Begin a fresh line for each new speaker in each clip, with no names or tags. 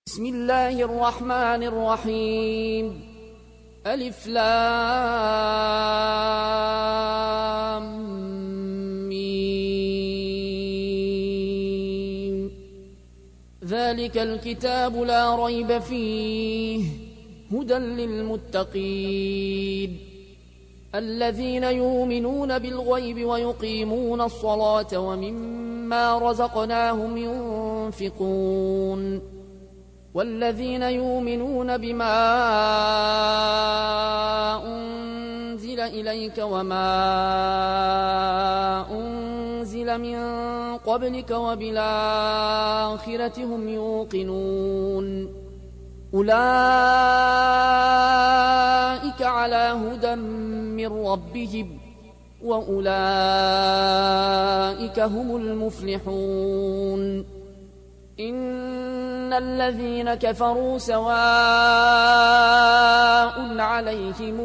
بسم الله الرحمن الرحيم. ألف لام ميم. ذلك الكتاب لا ريب فيه هدى للمتقين الذين يؤمنون بالغيب ويقيمون الصلاة ومما رزقناهم ينفقون والذين يؤمنون بما أنزل إليك وما أنزل من قبلك وبالآخرة هم يوقنون أولئك على هدى من ربهم وأولئك هم المفلحون. إن الذين كفروا سواء عليهم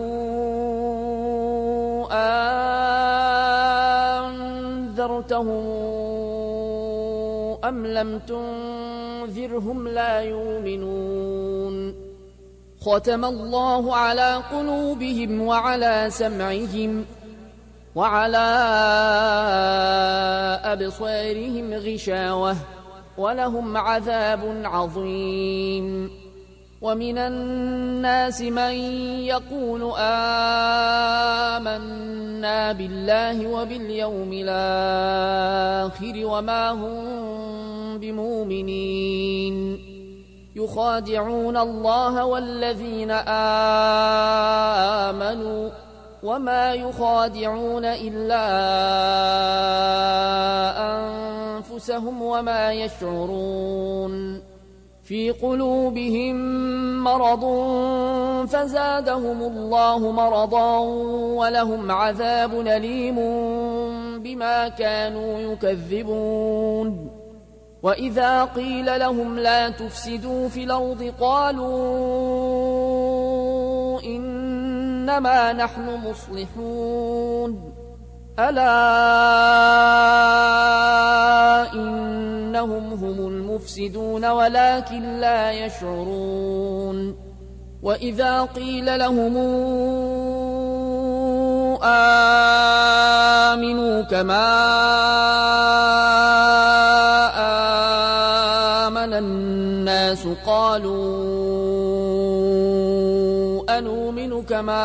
أنذرتهم أم لم تنذرهم لا يؤمنون. ختم الله على قلوبهم وعلى سمعهم وعلى أبصارهم غشاوة ولهم عذاب عظيم. ومن الناس من يقول آمنا بالله وباليوم الآخر وما هم بمؤمنين يخادعون الله والذين آمنوا وما يخادعون إلا أنفسهم وما يشعرون. في قلوبهم مرض فزادهم الله مرضا ولهم عذاب أليم بما كانوا يكذبون. وإذا قيل لهم لا تفسدوا في الأرض قالوا إنما نحن مصلحون ألا إنهم هم المفسدون ولكن لا يشعرون. وإذا قيل لهم آمنوا كما آمن الناس قالوا أنؤمن كما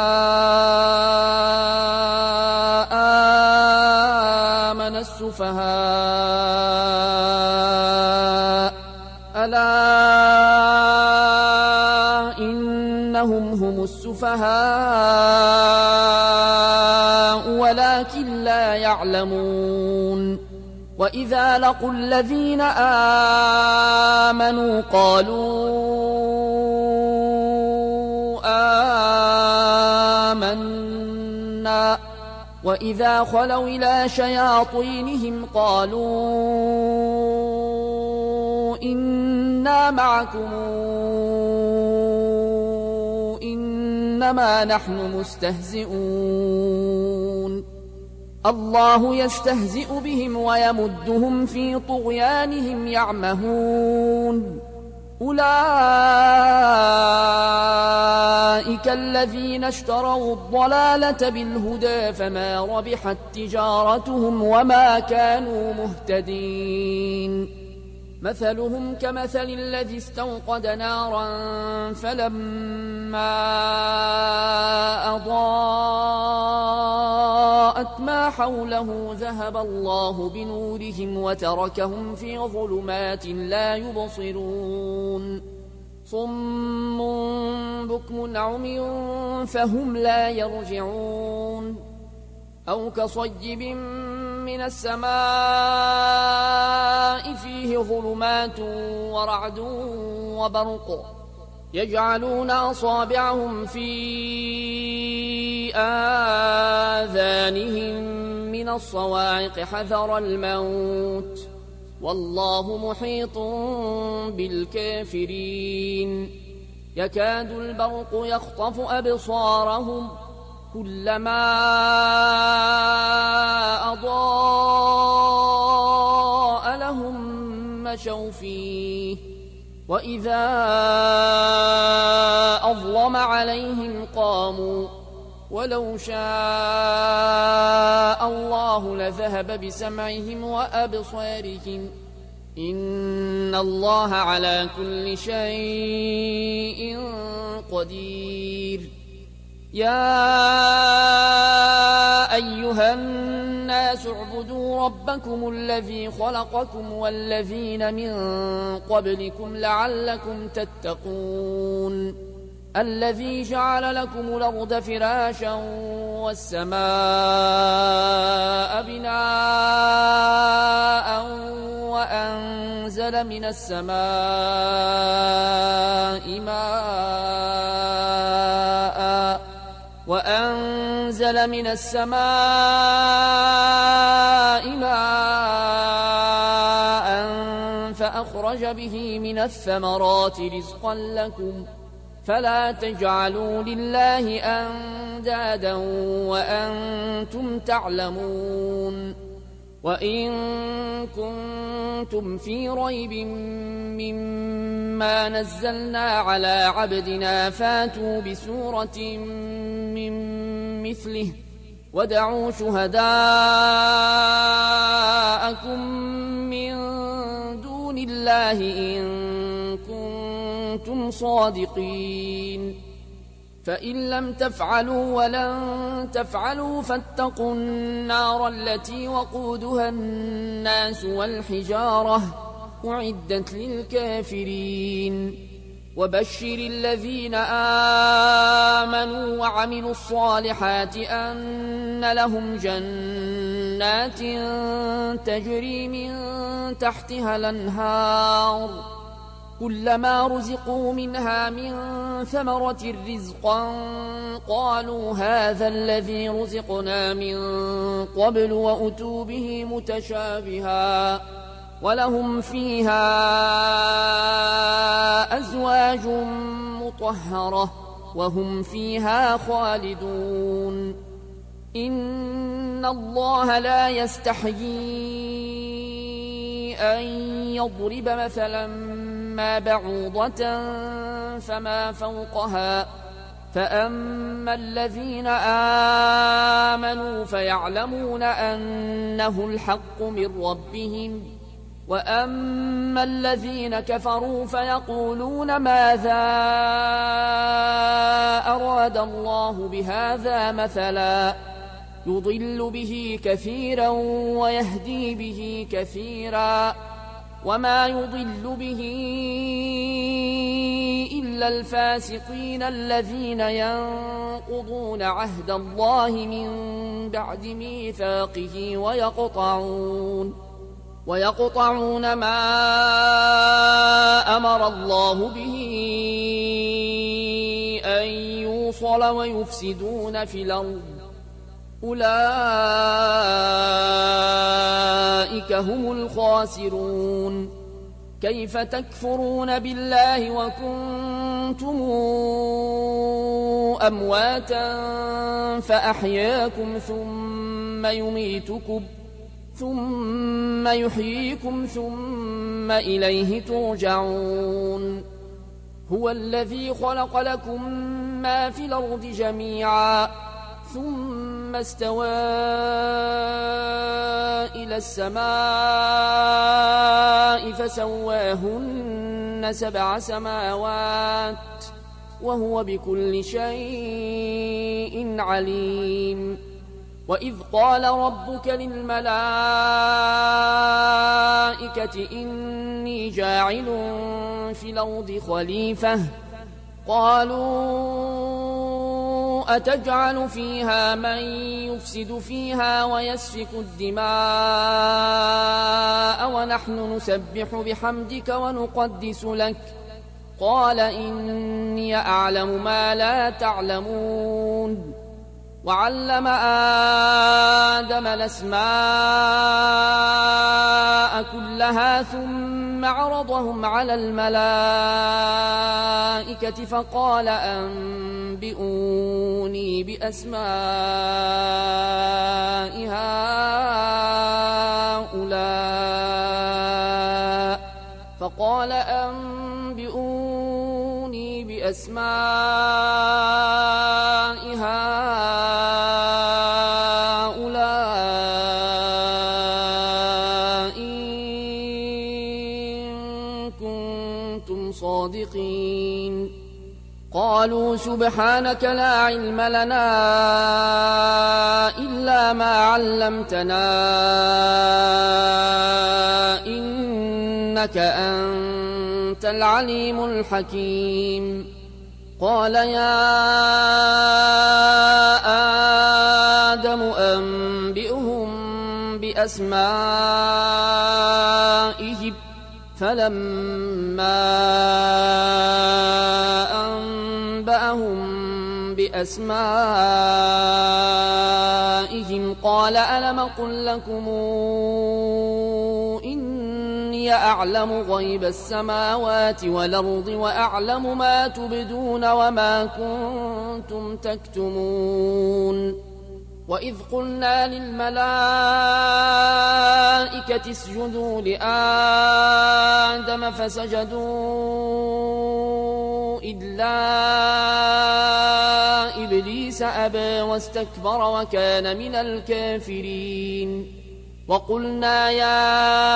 آمن السفهاء ألا إنهم هم السفهاء ولكن لا يعلمون. وإذا لقوا الذين آمنوا قالوا آمنا وإذا خلوا إلى شياطينهم قالوا إنا معكم إنما نحن مستهزئون. الله يستهزئ بهم ويمدهم في طغيانهم يعمهون. أولئك الذين اشتروا الضلالة بالهدى فما ربحت تجارتهم وما كانوا مهتدين. مثلهم كمثل الذي استوقد نارا فلما أضاءت ما حوله ذهب الله بنورهم وتركهم في ظلمات لا يبصرون. صم بكم عمي فهم لا يرجعون. أو كصيب من السماء فيه ظلمات ورعد وبرق يجعلون أصابعهم في آذانهم من الصواعق حذر الموت والله محيط بالكافرين. يكاد البرق يخطف أبصارهم كلما أضاء لهم مشوا فيه وإذا أظلم عليهم قاموا ولو شاء الله لذهب بسمعهم وأبصارهم إن الله على كل شيء قدير. يا أيها الناس اعبدوا ربكم الذي خلقكم والذين من قبلكم لعلكم تتقون الذي جعل لكم الأرض فراشا والسماء بناء وأنزل من السماء ماء فأخرج به من الثمرات رزقا لكم فلا تجعلوا لله أندادا وأنتم تعلمون. وإن كنتم في ريب مما نزلنا على عبدنا فاتوا بسورة من مثله ودعوا شهداءكم من دون الله إن كنتم صادقين. فإن لم تفعلوا ولن تفعلوا فاتقوا النار التي وقودها الناس والحجارة أعدت للكافرين. وبشر الذين آمنوا وعملوا الصالحات أن لهم جنات تجري من تحتها الأنهار كلما رزقوا منها من ثمرة رزقا قالوا هذا الذي رزقنا من قبل وأتوا به متشابها ولهم فيها أزواج مطهرة وهم فيها خالدون. إن الله لا يستحيي أن يضرب مثلا ما بعوضة فما فوقها فأما الذين آمنوا فيعلمون أنه الحق من ربهم وأما الذين كفروا فيقولون ماذا أراد الله بهذا مثلا يضل به كثيرا ويهدي به كثيرا وما يضل به إلا الفاسقين الذين ينقضون عهد الله من بعد ميثاقه ويقطعون ما أمر الله به أن يوصل ويفسدون في الأرض أولئك هم الخاسرون. كيف تكفرون بالله وكنتم أمواتا فأحياكم ثم يميتكم ثم يحييكم ثم إليه ترجعون. هو الذي خلق لكم ما في الأرض جميعا ثم استوى إلى السماء فسواهن 7 سماوات وهو بكل شيء عليم. وإذ قال ربك للملائكة إني جاعل في الأرض خليفة قالوا أتجعل فيها من يفسد فيها ويسفك الدماء ونحن نسبح بحمدك ونقدس لك قال إني أعلم ما لا تعلمون. وعلم آدم الأسماء كلها ثم عرضهم على الملائكة فقال أنبئوني بأسماء هؤلاء بأسماء هؤلاء إن كنتم صادقين قالوا سبحانك لا علم لنا إلا ما علمتنا إنك أنت العليم الحكيم قال يا آدم أنبئهم بأسمائهم فلما أنبأهم بأسمائهم قال ألم قل لكم إني أعلم غيب السماوات والأرض وأعلم ما تبدون وما كنتم تكتمون وإذ قلنا للملائكة اسجدوا لآدم فسجدوا إلا إبليس أبى واستكبر وكان من الكافرين وقلنا يا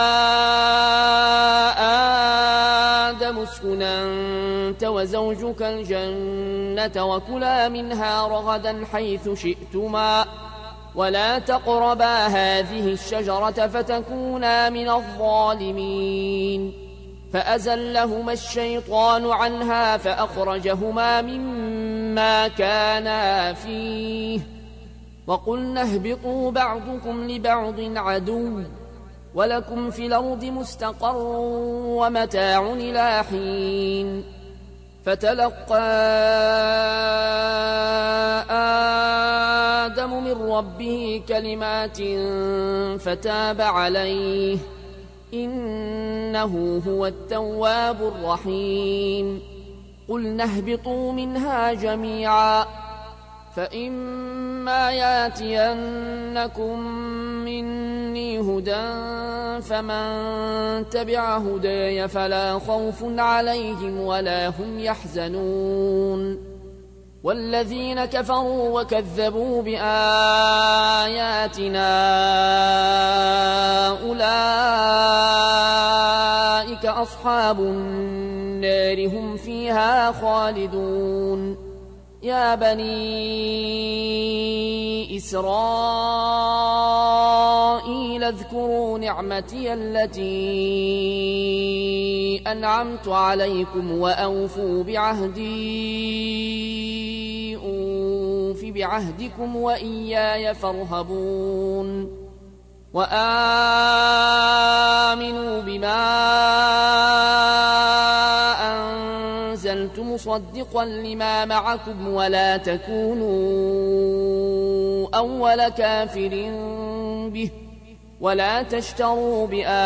آدم اسكن أنت وزوجك الجنة وكلا منها رغدا حيث شئتما ولا تقربا هذه الشجرة فتكونا من الظالمين فأزلهما الشيطان عنها فأخرجهما مما كانا فيه وقلنا اهبطوا بعضكم لبعض عدو ولكم في الأرض مستقر ومتاع إلى حين فتلقى آدم من ربه كلمات فتاب عليه إنه هو التواب الرحيم قلنا اهبطوا منها جميعا فإما ياتينكم مني هدى فمن تبع هداي فلا خوف عليهم ولا هم يحزنون والذين كفروا وكذبوا بآياتنا أولئك أصحاب النار هم فيها خالدون يا بني إسرائيل اذكروا نعمتي التي أنعمت عليكم وأوفوا بعهدي أوف بعهدكم وإياي فارهبون وآمنوا بما أنزلت مصدقا لما معكم ولا تكونوا أول كافر به ولا تشتروا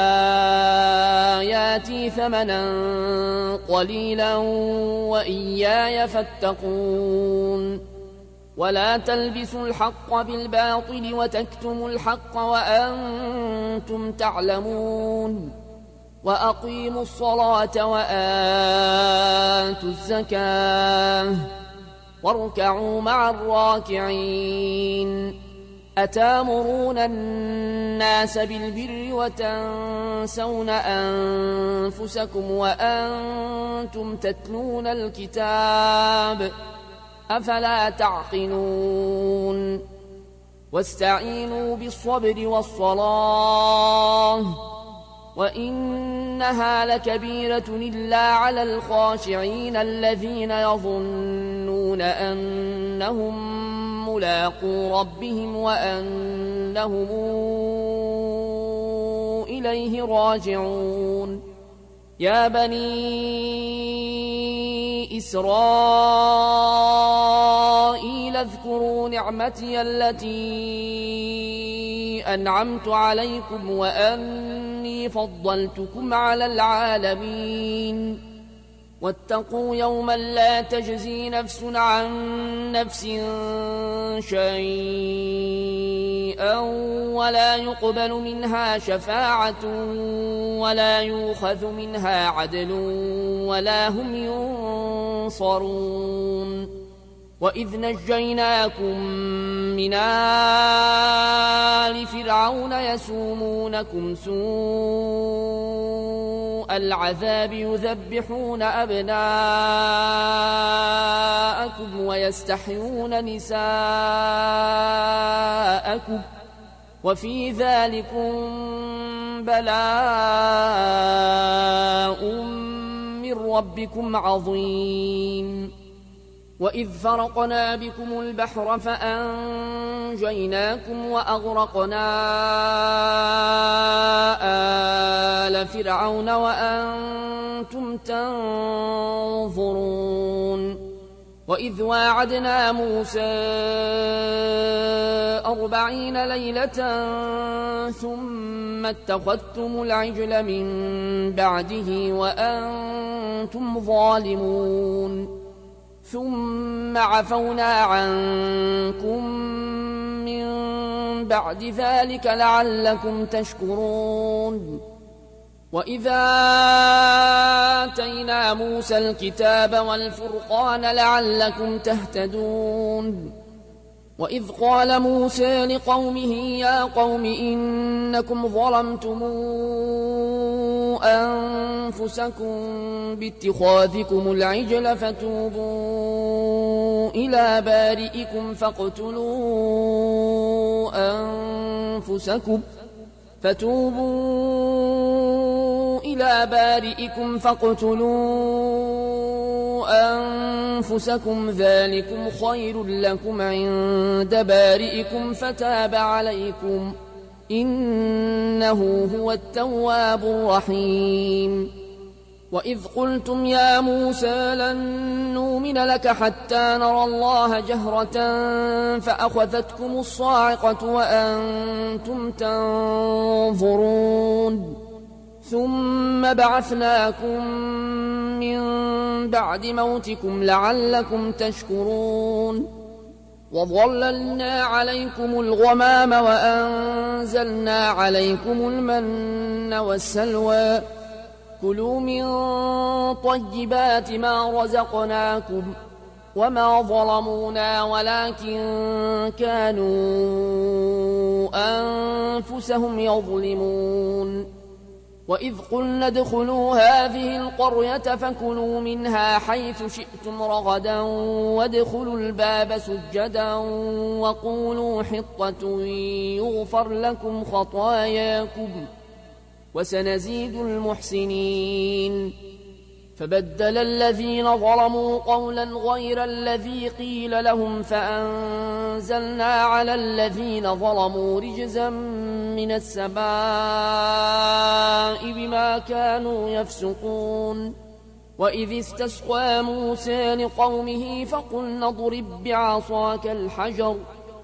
بآياتي ثمنا قليلا وإياي فاتقون ولا تلبسوا الحق بالباطل وتكتموا الحق وأنتم تعلمون وأقيموا الصلاة وآتوا الزكاة واركعوا مع الراكعين أتامرون الناس بالبر وتنسون أنفسكم وأنتم تتلون الكتاب أفلا تعقلون واستعينوا بالصبر والصلاة وإنها لكبيرة إلا على الخاشعين الذين يظنون أنهم ملاقو ربهم وأنهم إليه راجعون يا بني إسرائيل اذكروا نعمتي التي أنعمت عليكم وأني فضلتكم على العالمين واتقوا يوما لا تجزي نفس عن نفس شيئا ولا يقبل منها شفاعة ولا يؤخذ منها عدل ولا هم ينصرون وإذ نجيناكم من آل فرعون يسومونكم سوء العذاب يذبحون أبناءكم ويستحيون نساءكم وفي ذلكم بلاء من ربكم عظيم وإذ فرقنا بكم البحر فأنجيناكم وأغرقنا آل فرعون وأنتم تنظرون وإذ واعدنا موسى 40 ليلة ثم اتخذتم العجل من بعده وأنتم ظالمون ثم عفونا عنكم من بعد ذلك لعلكم تشكرون وإذا آتينا موسى الكتاب والفرقان لعلكم تهتدون وإذ قال موسى لقومه يا قوم إنكم ظلمتم أنفسكم باتخاذكم العجل فتوبوا إلى بارئكم فاقتلوا أنفسكم ذلكم خير لكم عند بارئكم فتاب عليكم إنه هو التواب الرحيم وإذ قلتم يا موسى لن نؤمن لك حتى نرى الله جهرة فأخذتكم الصاعقة وأنتم تنظرون ثم بعثناكم من بعد موتكم لعلكم تشكرون وظللنا عليكم الغمام وأنزلنا عليكم المن والسلوى كلوا من طيبات ما رزقناكم وما ظلمونا ولكن كانوا أنفسهم يظلمون وإذ قلنا ادخلوا هذه القرية فكلوا منها حيث شئتم رغدا وادخلوا الباب سجدا وقولوا حطة يغفر لكم خطاياكم وسنزيد المحسنين فبدل الذين ظلموا قولا غير الذي قيل لهم فأنزلنا على الذين ظلموا رجزا من السماء بما كانوا يفسقون وإذ استسقى موسى لقومه فقلنا اضرب بعصاك الحجر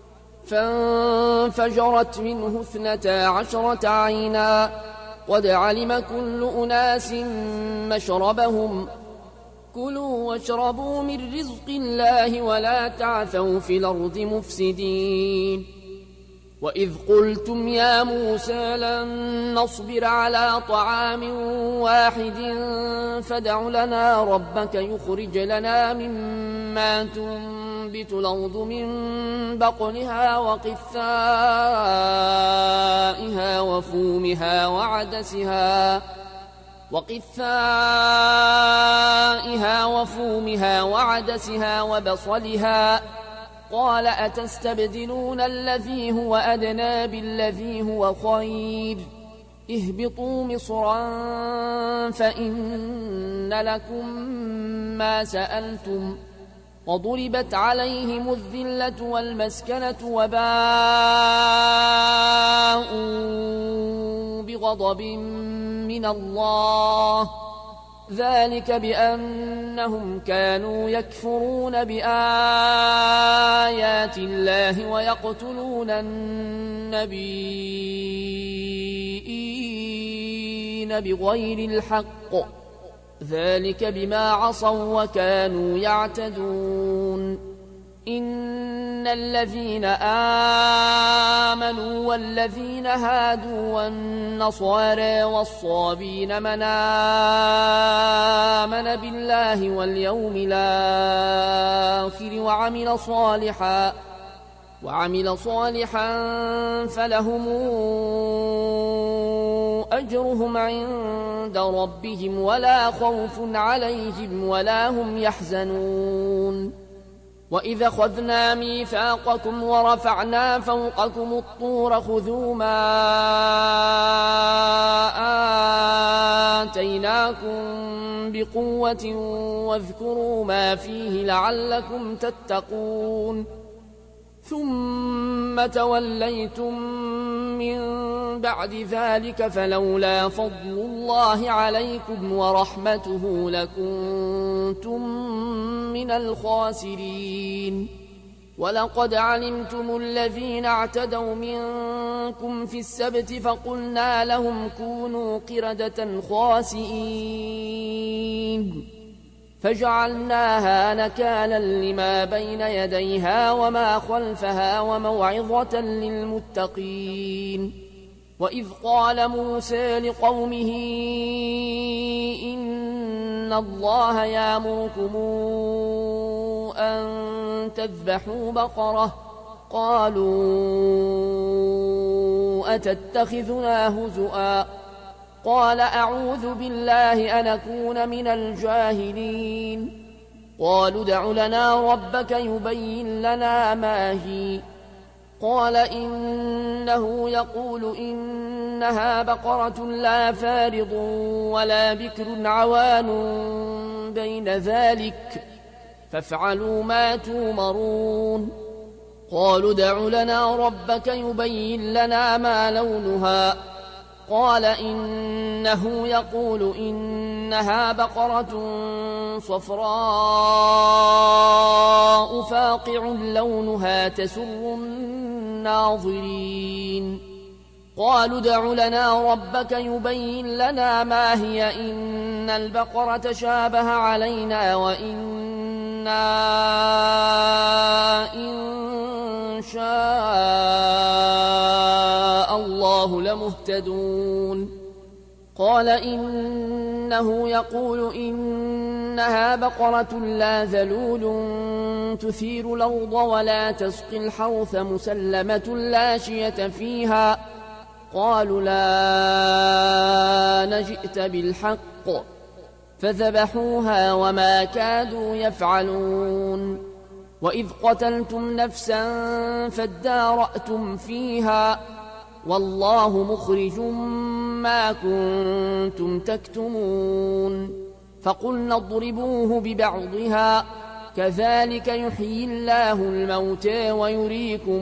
فانفجرت منه 12 عينا قد علم كل أناس مشربهم كلوا واشربوا من رزق الله ولا تعثوا في الأرض مفسدين وإذ قلتم يا موسى لن نصبر على طعام واحد فادع لنا ربك يخرج لنا مما تنبت الأرض من بقلها وقثائها وفومها وعدسها وبصلها قال أتستبدلون الذي هو أدنى بالذي هو خير اهبطوا مصرا فإن لكم ما سألتم وضربت عليهم الذلة والمسكنة وباءوا بغضب من الله ذلك بأنهم كانوا يكفرون بآيات الله ويقتلون النبيين بغير الحق ذلك بما عصوا وكانوا يعتدون إن الذين آمنوا والذين هادوا والنصارى والصابين من آمن بالله واليوم الآخر وعمل صالحا فلهم أجرهم عند ربهم ولا خوف عليهم ولا هم يحزنون وإذا أخذنا ميثاقكم ورفعنا فوقكم الطور خذوا ما آتيناكم بقوة واذكروا ما فيه لعلكم تتقون ثم توليتم من بعد ذلك فلولا فضل الله عليكم ورحمته لكنتم من الخاسرين ولقد علمتم الذين اعتدوا منكم في السبت فقلنا لهم كونوا قردة خاسئين فجعلناها نكالا لما بين يديها وما خلفها وموعظة للمتقين وإذ قال موسى لقومه إن الله يأمركم أن تذبحوا بقرة قالوا أتتخذنا هزؤا قال أعوذ بالله أن أكون من الجاهلين قالوا ادع لنا ربك يبين لنا ما هي قال إنه يقول إنها بقرة لا فارض ولا بكر عوان بين ذلك فافعلوا ما تومرون قالوا ادع لنا ربك يبين لنا ما لونها قال إنه يقول إنها بقرة صفراء فاقع لونها تسر الناظرين قالوا ادع لنا ربك يبين لنا ما هي إن البقرة شابه علينا وإنا إن شاء الله لمهتدون قال إنه يقول إنها بقرة لا ذلول تثير الأرض ولا تسقي الحرث مسلمة لا شية فيها قالوا لا نجئت بالحق فذبحوها وما كادوا يفعلون وإذ قتلتم نفسا فادارأتم فيها والله مخرج ما كنتم تكتمون فقلنا اضربوه ببعضها كذلك يحيي الله الموتى ويريكم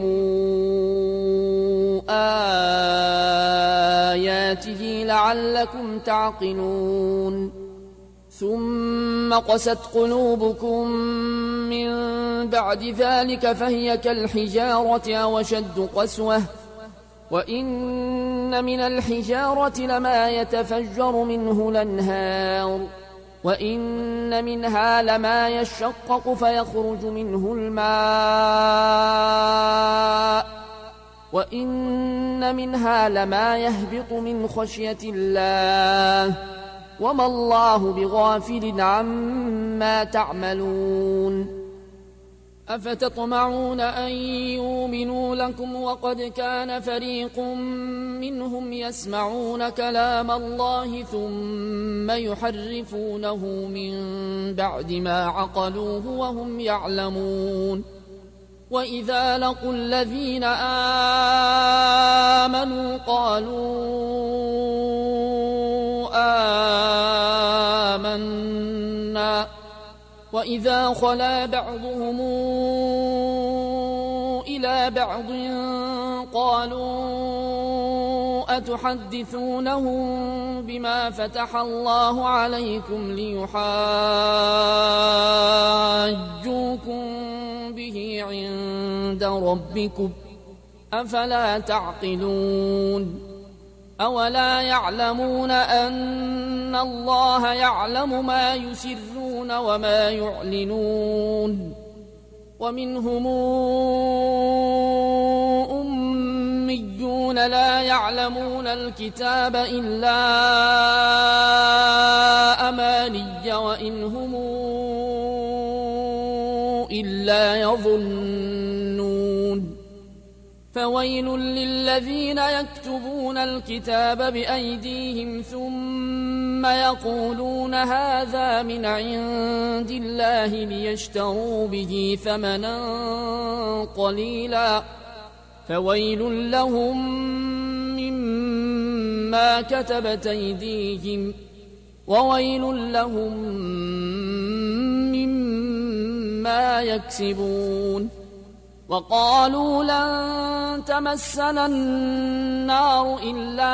آياته لعلكم تعقلون ثم قست قلوبكم من بعد ذلك فهي كالحجارة أو أشد قسوة وإن من الحجارة لما يتفجر منه الأنهار وإن منها لما يشقق فيخرج منه الماء وإن منها لما يهبط من خشية الله وما الله بغافل عما تعملون أفتطمعون أن يؤمنوا لكم وقد كان فريق منهم يسمعون كلام الله ثم يحرفونه من بعد ما عقلوه وهم يعلمون وإذا لقوا الذين آمنوا قالوا آمنا وإذا خلا بعضهم إلى بعض قالوا أتحدثونهم بما فتح الله عليكم ليحاجوكم به عند ربكم أفلا تعقلون أولا يعلمون أن الله يعلم ما يسرون وما يعلنون ومنهم أميون لا يعلمون الكتاب إلا أماني وإن هم إلا يظنون فويل للذين يكتبون الكتاب بأيديهم ثم يقولون هذا من عند الله ليشتروا به ثمنا قليلا فويل لهم مما كتبت أيديهم وويل لهم مما يكسبون وقالوا لن تمسنا النار إلا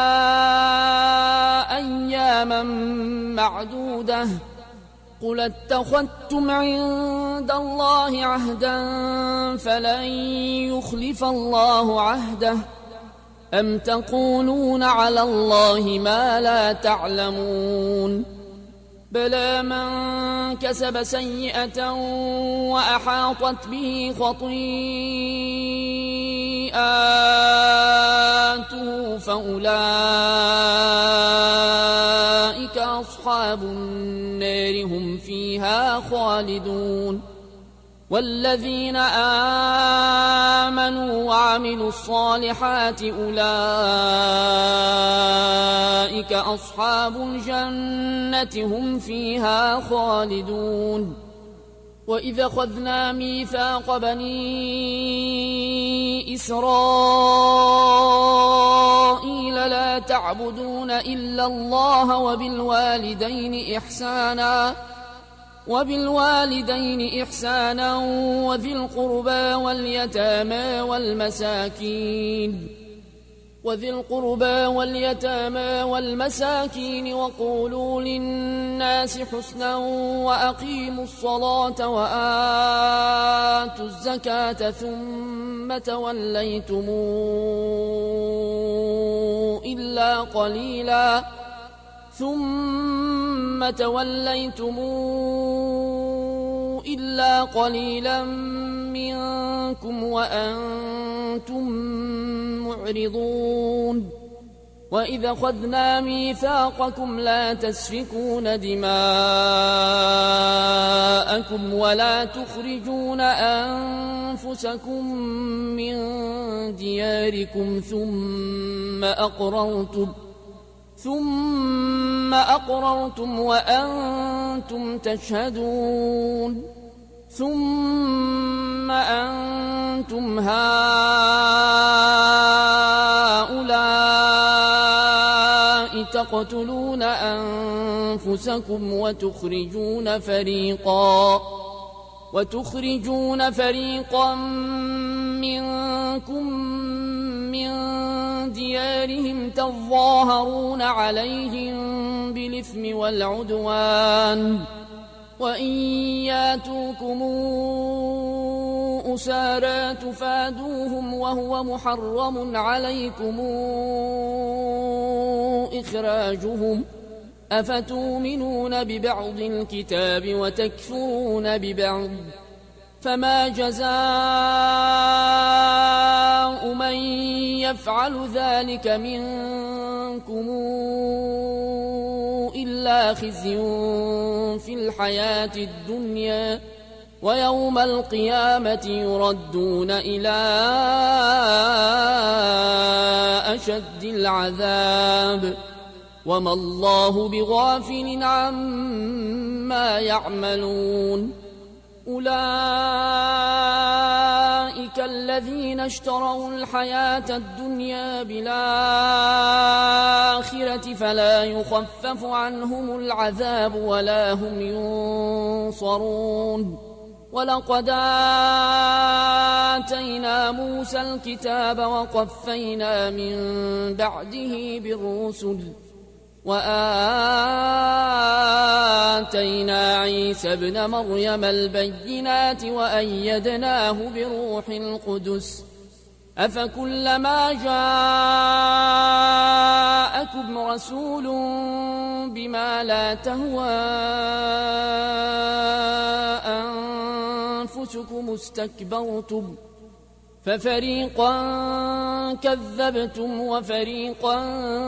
أياما معدودة قل اتخذتم عند الله عهدا فلن يخلف الله عهده أم تقولون على الله ما لا تعلمون بلى من كسب سيئة وأحاطت به خطيئاته فأولئك أصحاب النار هم فيها خالدون والذين آمنوا وعملوا الصالحات أولئك أصحاب الجنة هم فيها خالدون وإذا أخذنا ميثاق بني إسرائيل لا تعبدون إلا الله وبالوالدين إحسانا وذي القربى واليتامى والمساكين وقولوا للناس حسنا وأقيموا الصلاة وآتوا الزكاة ثم توليتم إلا قليلا منكم وأنتم معرضون وإذا أخذنا ميثاقكم لا تسفكون دماءكم ولا تخرجون أنفسكم من دياركم ثم أقررتم وأنتم تشهدون ثم أنتم هؤلاء تقتلون أنفسكم وتخرجون فريقا منكم من ديارهم تظاهرون عليهم بالإثم والعدوان وإن ياتوكم أسارى تفادوهم وهو محرم عليكم إخراجهم أفتؤمنون ببعض الكتاب وتكفرون ببعض فما جزاء من يفعل ذلك منكم إلا خزي في الحياة الدنيا ويوم القيامة يردون إلى أشد العذاب وما الله بغافل عما يعملون أولئك الذين اشتروا الحياة الدنيا بالآخرة فلا يخفف عنهم العذاب ولا هم ينصرون ولقد آتينا موسى الكتاب وقفينا من بعده بالرسل وآتينا عيسى ابن مريم البينات وأيدناه بروح القدس أفكلما جاءكم رسول بما لا تهوى أنفسكم استكبرتم ففريقا كذبتم وفريقا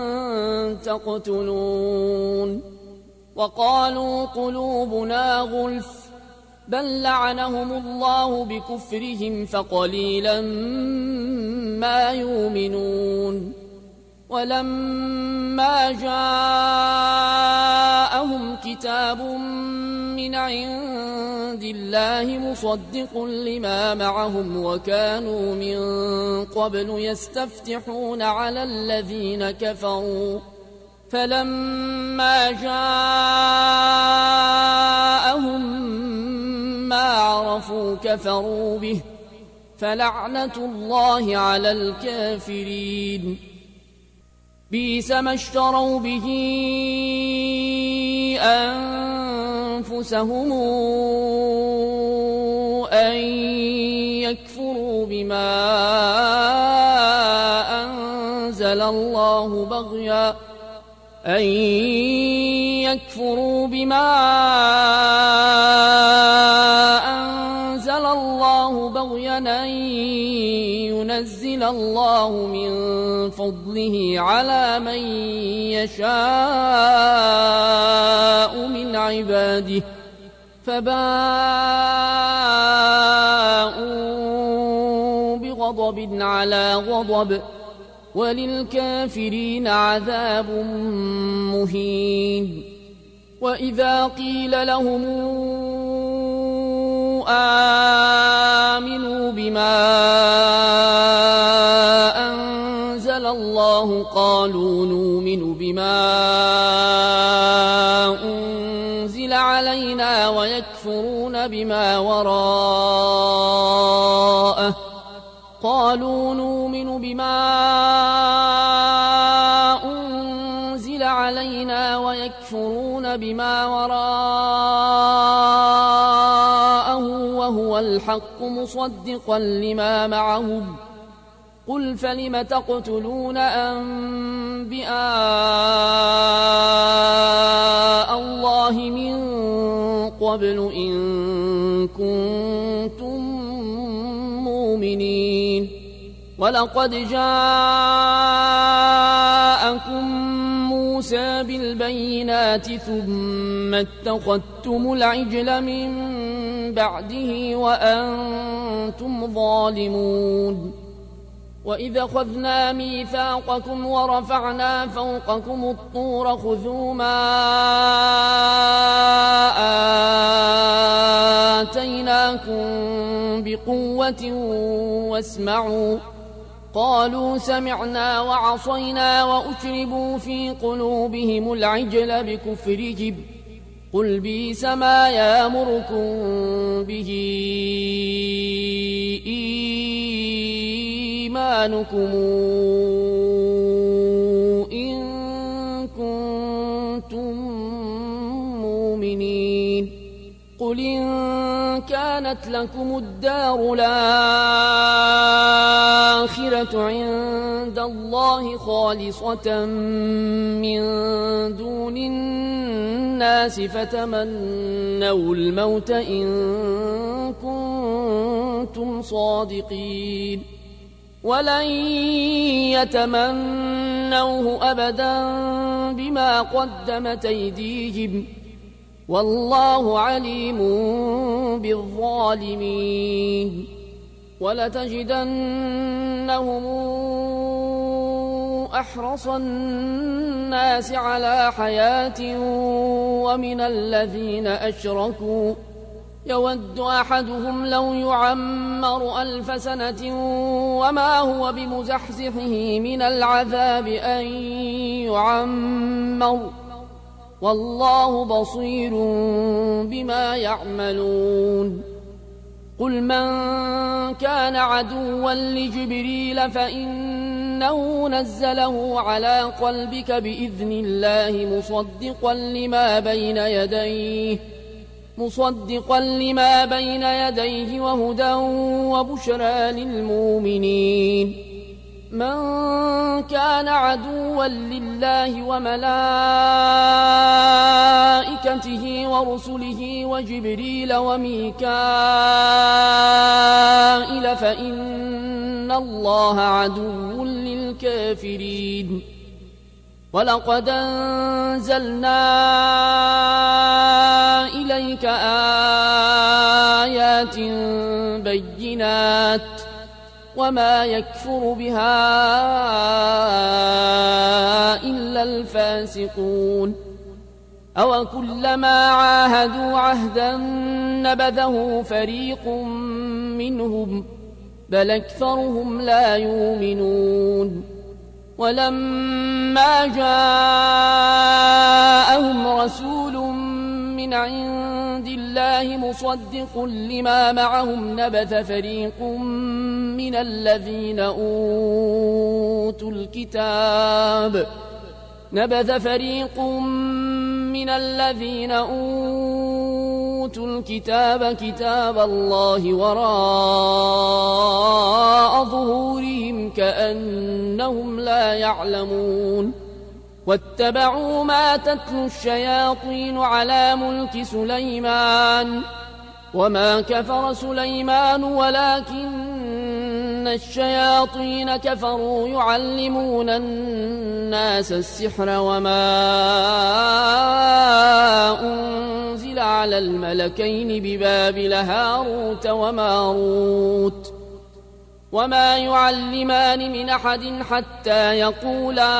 تقتلون وقالوا قلوبنا غلف بل لعنهم الله بكفرهم فقليلا ما يؤمنون ولما جاءهم كتاب من عند الله مصدق لما معهم وكانوا من قبل يستفتحون على الذين كفروا فلما جاءهم ما عرفوا كفروا به فلعنة الله على الكافرين بئس ما اشتروا به أنفسهم أن يكفروا بما أنزل الله بغيا أن ينزل الله من فضله على من يشاء من عباده فباءوا بغضب على غضب وللكافرين عذاب مهين وإذا قيل لهم آمنوا بما أنزل الله قالوا نؤمن بما أنزل علينا ويكفرون بما وراءه قالوا نؤمن بما أنزل علينا ويكفرون بما وراءه وهو الحق مصدقا لما معهم قل فلم تقتلون أنبياء الله من قبل إن كنتم مؤمنين ولقد جاءكم موسى بالبينات ثم اتخذتم العجل من بعده وأنتم ظالمون وإذا أخذنا ميثاقكم ورفعنا فوقكم الطور خذوا ما آتيناكم بقوة واسمعوا قالوا سمعنا وعصينا وأشربوا في قلوبهم العجل بكفرهم قل بئس ما يأمركم به إيمانكم إن كنتم مؤمنين قل إن كانت لكم الدار الآخرة عند الله خالصة من دون الناس فتمنوا الموت إن كنتم صادقين ولن يتمنوه أبدا بما قدمت أيديهم والله عليم بالظالمين ولتجدنهم أحرص الناس على حياة ومن الذين أشركوا يود أحدهم لو يعمر 1000 سنة وما هو بمزحزحه من العذاب أن يعمر والله بصير بما يعملون قل من كان عدوا لجبريل فإنه نزله على قلبك بإذن الله مصدقا لما بين يديه وهدى وبشرى للمؤمنين من كان عدوا لله وملائكته ورسله وجبريل وميكائيل فإن الله عدو للكافرين ولقد أنزلنا إليك آيات بينات وما يكفر بها إلا الفاسقون أو كلما عاهدوا عهدا نبذه فريق منهم بل أكثرهم لا يؤمنون ولما جاءهم رسول من عند الله مصدق لما معهم نبذ فريق من الذين أوتوا الكتاب كتاب الله وراء ظهورهم كأنهم لا يعلمون واتبعوا ما تتلو الشياطين على ملك سليمان وما كفر سليمان ولكن الشياطين كفروا يعلمون الناس السحر وما أنزل على الملكين ببابل هاروت وماروت وما يعلمان من أحد حتى يقولا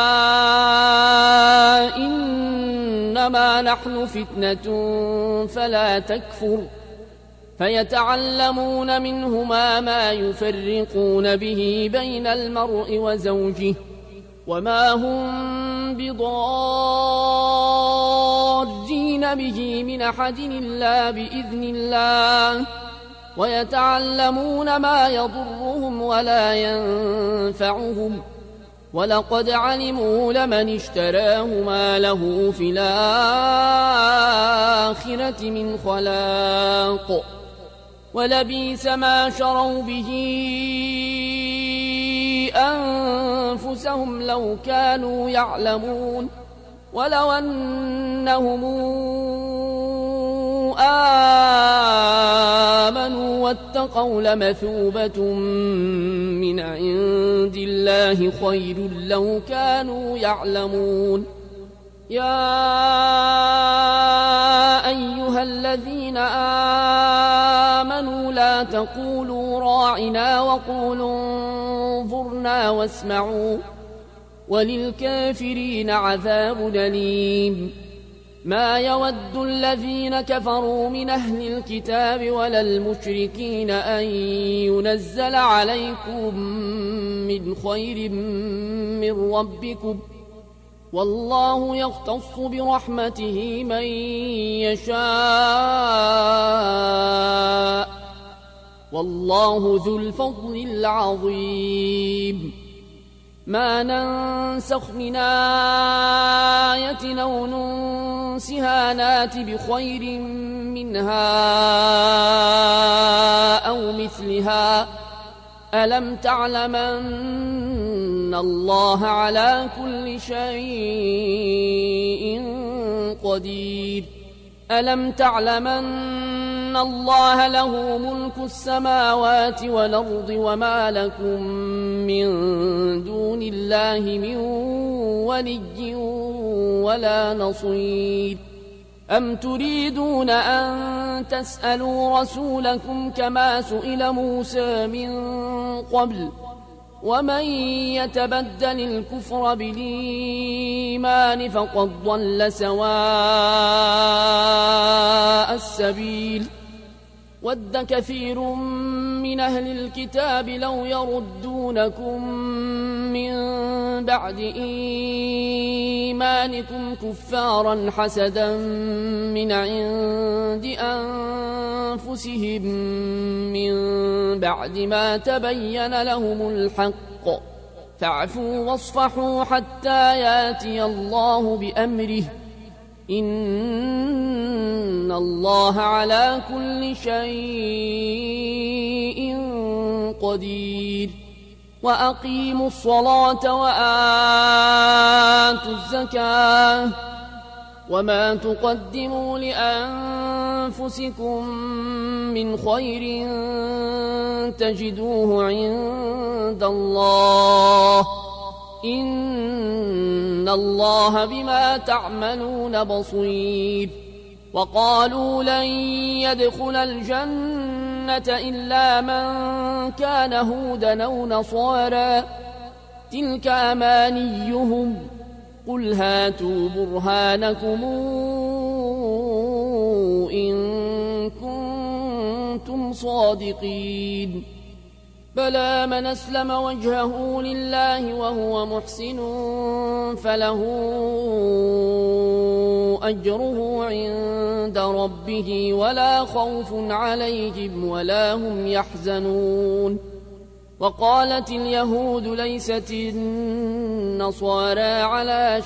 إنما نحن فتنة فلا تكفر فيتعلمون منهما ما يفرقون به بين المرء وزوجه وما هم بضارين به من أحد إلا بإذن الله ويتعلمون ما يضرهم ولا ينفعهم ولقد علموا لمن اشتراه ما له في الآخرة من خلاق ولبئس ما شروا به أنفسهم لو كانوا يعلمون ولو أنهم آمنوا واتقوا لمثوبة من عند الله خير لو كانوا يعلمون يا أيها الذين آمنوا لا تقولوا راعنا وقولوا انظرنا واسمعوا وللكافرين عذاب أليم ما يود الذين كفروا من أهل الكتاب ولا المشركين أن ينزل عليكم من خير من ربكم والله يختص برحمته من يشاء والله ذو الفضل العظيم ما ننسخ من آية أو ننسها نات بخير منها أو مثلها ألم تعلم أن الله على كل شيء قدير ألم تعلم أن الله له ملك السماوات والأرض وما لكم من دون الله من ولي ولا نصير أم تريدون أن تسألوا رسولكم كما سئل موسى من قبل ومن يتبدل الكفر بالإيمان فقد ضل سواء السبيل ود كثير من أهل الكتاب لو يردونكم من بعد إيمانكم كفارا حسدا من عند أنفسهم من بعد ما تبين لهم الحق فاعفوا واصفحوا حتى ياتي الله بأمره إن الله على كل شيء قدير وأقيموا الصلاة وآتوا الزكاة وما تقدموا لأنفسكم من خير تجدوه عند الله إن الله بما تعملون بصير. وقالوا لن يدخل الجنة إلا من كان هودا أو نصارى تلك أمانيهم قل هاتوا برهانكم إن كنتم صادقين. بلى من أسلم وجهه لله وهو محسن فله أجره عند ربه ولا خوف عليهم ولا هم يحزنون. وقالت اليهود ليست النصارى على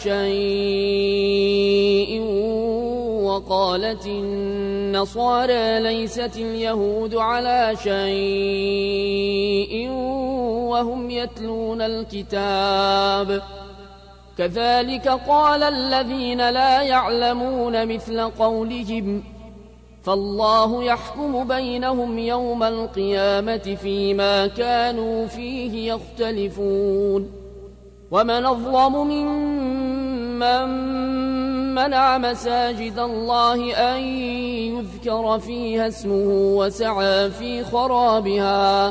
شيء وقالت النصارى ليست اليهود على شيء وهم يتلون الكتاب كذلك قال الذين لا يعلمون مثل قولهم فالله يحكم بينهم يوم القيامة فيما كانوا فيه يختلفون. ومن أظلم ممن منع مساجد الله أن يذكر فيها اسمه وسعى في خرابها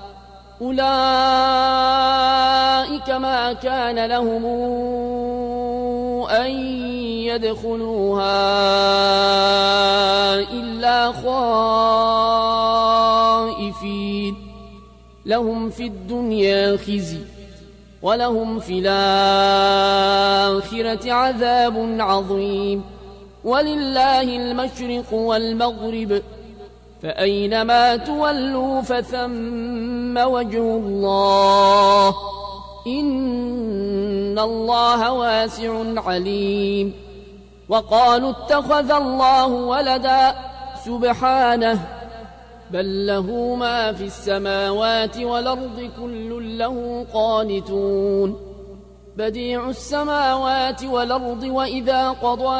أولئك ما كان لهم أن يدخلوها إلا خائفين لهم في الدنيا خزي ولهم في الآخرة عذاب عظيم. ولله المشرق والمغرب فأينما تولوا فثم وجه الله إن الله واسع عليم. وقالوا اتخذ الله ولدا سبحانه بل له ما في السماوات والأرض كل له قانتون. بديع السماوات والأرض وإذا قضى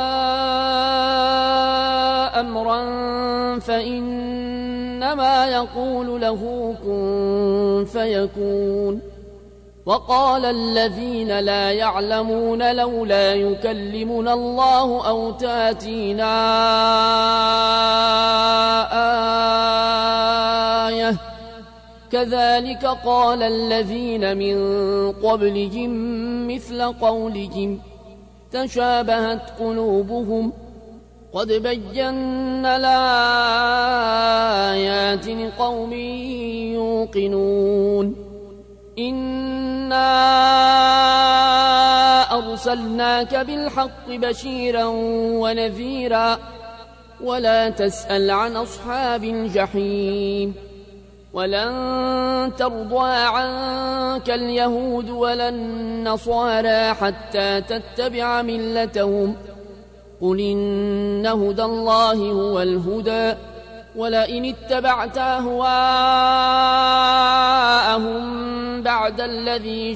أمرا فإنما يقول له كن فيكون. وقال الذين لا يعلمون لولا يكلمنا الله أو تاتينا آية كذلك قال الذين من قبلهم مثل قولهم تشابهت قلوبهم قد بينا الآيات لقوم يوقنون. إنا أرسلناك بالحق بشيرا ونذيرا ولا تسأل عن أصحاب الجحيم. ولن ترضى عنك اليهود ولا النصارى حتى تتبع ملتهم قل إن هدى الله هو الهدى ولئن اتبعت أهواءهم بعد الذي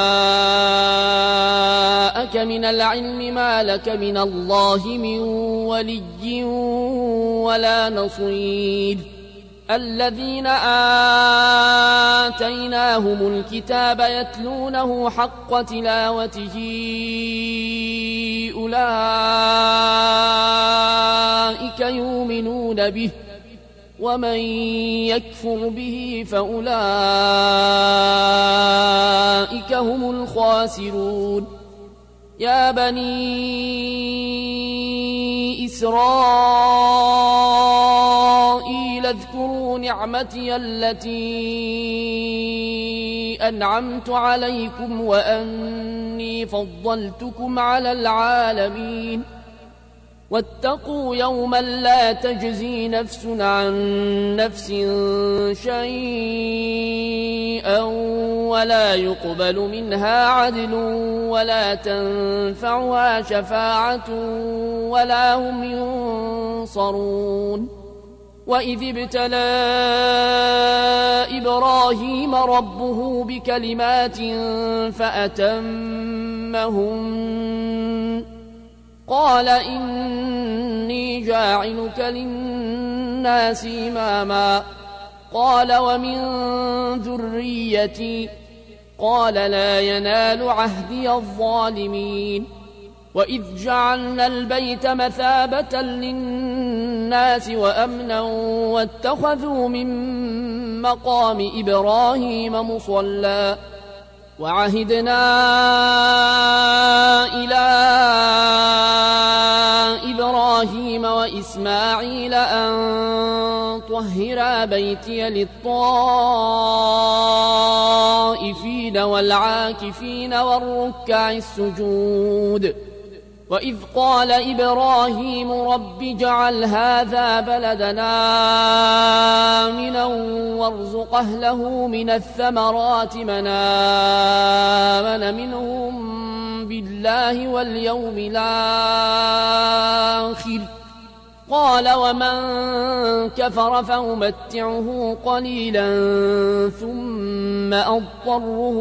جاءك من العلم ما لك من الله من ولي ولا نصير. الذين آتيناهم الكتاب يتلونه حق تلاوته أولئك يؤمنون به ومن يكفر به فأولئك هم الخاسرون. يا بني إسرائيل اذكروا نعمتي التي أنعمت عليكم وأني فضلتكم على العالمين. واتقوا يوما لا تجزي نفس عن نفس شيئا ولا يقبل منها عدل ولا تنفعها شفاعة ولا هم ينصرون. وإذ ابتلى إبراهيم ربه بكلمات فأتمهن قال إني جاعلك للناس إماما قال ومن ذريتي قال لا ينال عهدي الظالمين وإذ جعلنا البيت مثابة للناس وأمنا واتخذوا من مقام إبراهيم مصلى وعهدنا إلى إبراهيم وإسماعيل أن طهرا بيتي للطائفين والعاكفين والركع السجود وإذ قال إبراهيم رب اجعل هذا بلدنا آمنا وارزق أهله من الثمرات من آمن منهم بالله واليوم الآخر قال ومن كفر فأمتعه قليلا ثم أضطره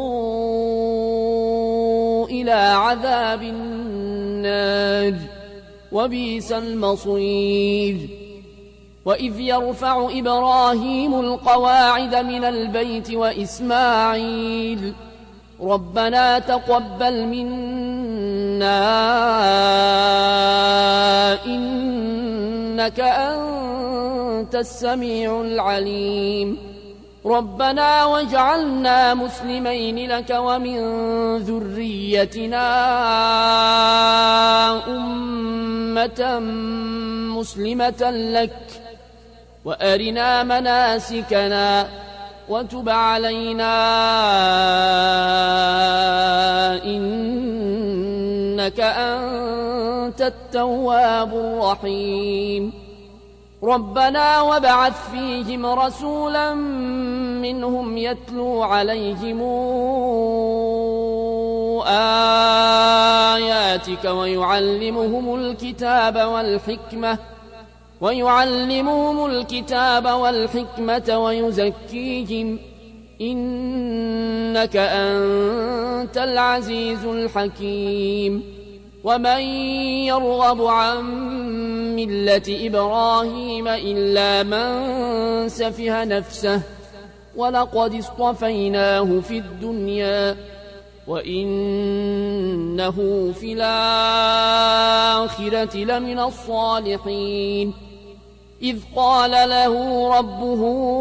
إلى عذاب النار وبئس المصير وإذ يرفع إبراهيم القواعد من البيت وإسماعيل ربنا تقبل منا إنك أنت السميع العليم ربنا واجعلنا مسلمين لك ومن ذريتنا أمة مسلمة لك وأرنا مناسكنا وتب علينا إنك أنت التواب الرحيم ربنا وابعث فيهم رسولا منهم يتلو عليهم آياتك ويعلمهم الكتاب والحكمة ويزكيهم إنك أنت العزيز الحكيم ومن يرغب عن ملة إبراهيم إلا من سفه نفسه ولقد اصطفيناه في الدنيا وإنه في الآخرة لمن الصالحين إذ قال له ربه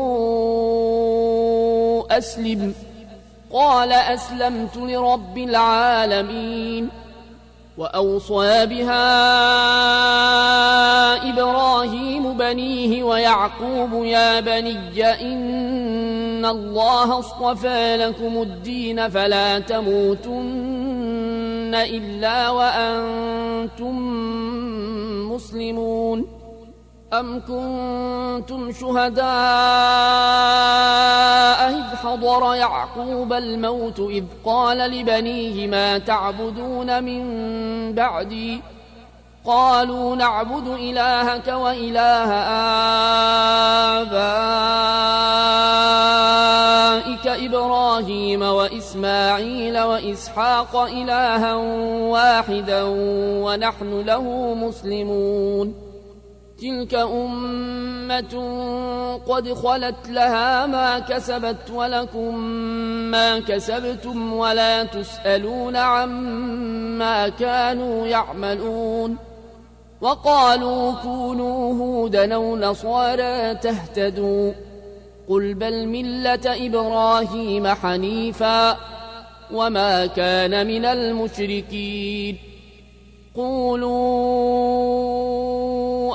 أسلم قال أسلمت لرب العالمين وأوصى بها إبراهيم بنيه ويعقوب يا بني إن الله اصطفى لكم الدين فلا تموتن إلا وأنتم مسلمون أم كنتم شهداء إذ حضر يعقوب الموت إذ قال لبنيه ما تعبدون من بعدي قالوا نعبد إلهك وإله آبائك إبراهيم وإسماعيل وإسحاق إلها واحدا ونحن له مسلمون تلك أمة قد خلت لها ما كسبت ولكم ما كسبتم ولا تسألون عما كانوا يعملون وقالوا كونوا هودا أو نصارى تهتدوا قل بل ملة إبراهيم حنيفا وما كان من المشركين قولوا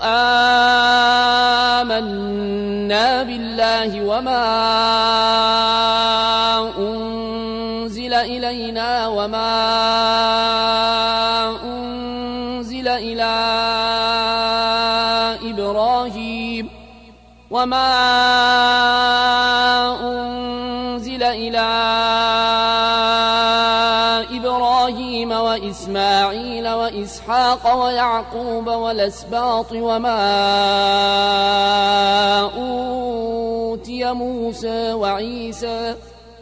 آمنا بالله وما أنزل إلينا وما أنزل إلى إبراهيم وإسماعيل وإسحاق ويعقوب والأسباط وما أوتي أوتي موسى وعيسى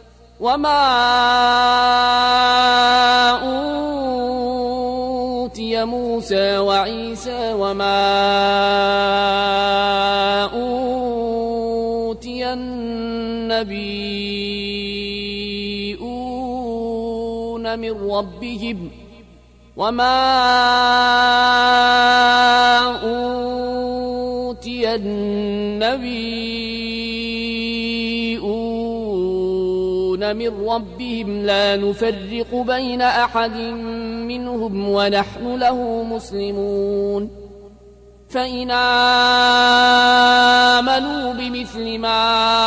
وما أوتي النبيون من ربهم لا نفرق بين أحد منهم ونحن له مسلمون فإن آمنوا بمثل ما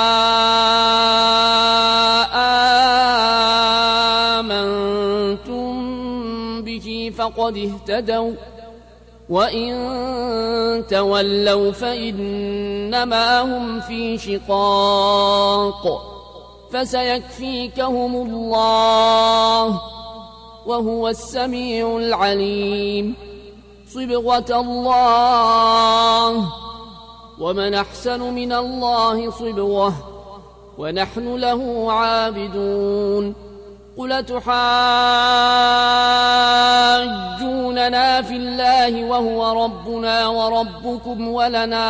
آمنتم به فقد اهتدوا وإن تولوا فإنما هم في شقاق فسيكفيكهم الله وهو السميع العليم صبغة الله ومن أحسن من الله صبغة ونحن له عابدون قل تحاجوننا في الله وهو ربنا وربكم ولنا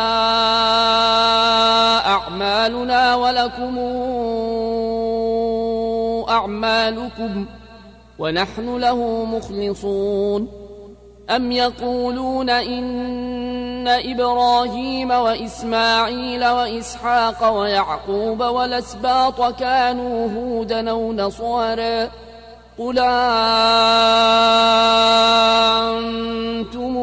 أعمالنا ولكم أعمالكم ونحن له مخلصون أم يقولون إن إبراهيم وإسماعيل وإسحاق ويعقوب والأسباط كانوا هودا أو نصارى قل أنتم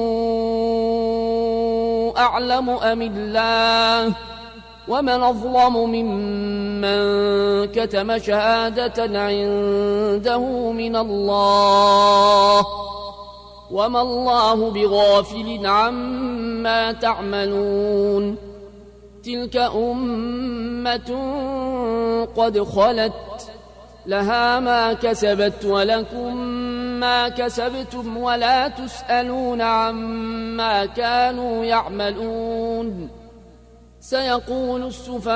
أعلم أم الله ومن أظلم ممن كتم شهادة عنده من الله وما الله بغافل عما تعملون تلك أمة قد خلت لها ما كسبت ولكم ما كسبتم ولا تسألون عما كانوا يعملون سيقول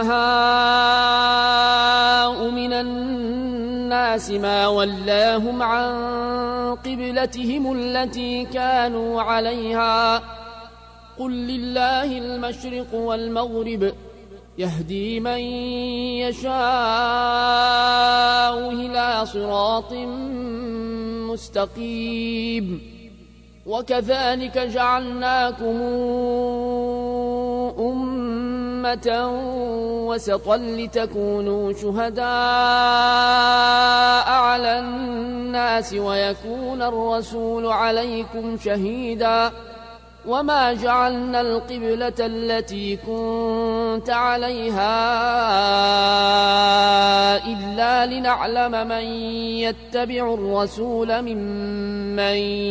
السفهاء من الناس ما ولاهم عن قبلتهم التي كانوا عليها قل لله المشرق والمغرب يهدي من يشاء إلى صراط مستقيم وكذلك جعلناكم أمة وسطا لتكونوا شهداء على الناس ويكون الرسول عليكم شهيدا وما جعلنا القبلة التي كنت عليها إلا لنعلم من يتبع الرسول ممن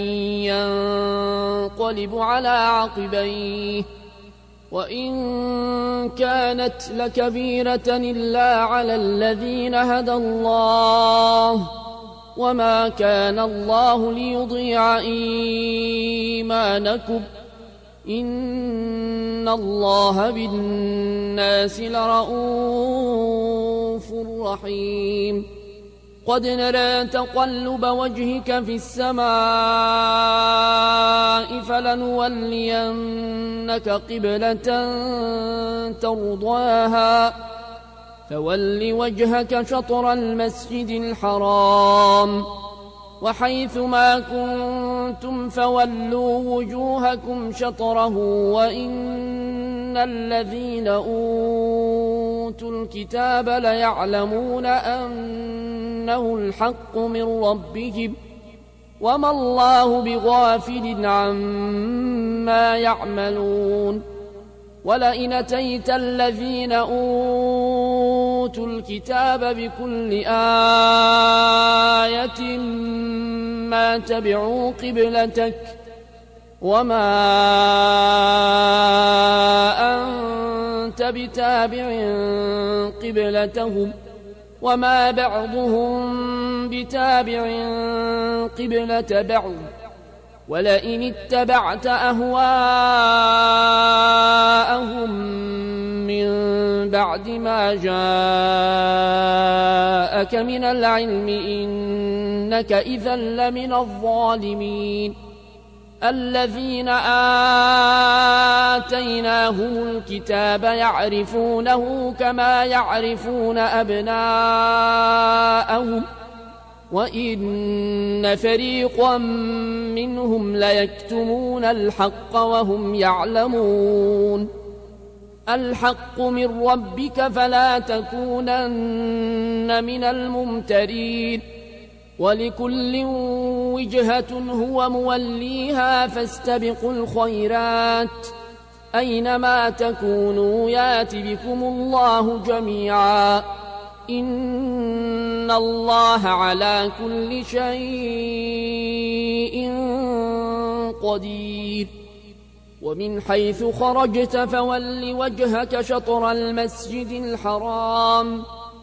ينقلب على عقبيه وإن كانت لكبيرة إلا على الذين هدى الله وما كان الله ليضيع إيمانكم إن الله بالناس لرءوف رحيم قد نرى تقلب وجهك في السماء فلنولينك قبلة ترضاها فول وجهك شطر المسجد الحرام وحيث ما كنتم فولوا وجوهكم شطره وإن الذين أوتوا الكتاب ليعلمون أنه الحق من ربهم وما الله بغافل عما يعملون ولئن أتيت الذين أوتوا الكتاب بكل آية ما تبعوا قبلتك وما أنت بتابع قبلتهم وما بعضهم بتابع قبلة بعض ولئن اتبعت أهواءهم من بعد ما جاءك من العلم إنك إذا لمن الظالمين. الذين آتيناهم الكتاب يعرفونه كما يعرفون أبناءهم وإن فريقا منهم ليكتمون الحق وهم يعلمون. الحق من ربك فلا تكونن من الممترين. ولكل وجهة هو موليها فاستبقوا الخيرات أينما تكونوا يات بكم الله جميعا إن الله على كل شيء قدير. ومن حيث خرجت فول وجهك شطر المسجد الحرام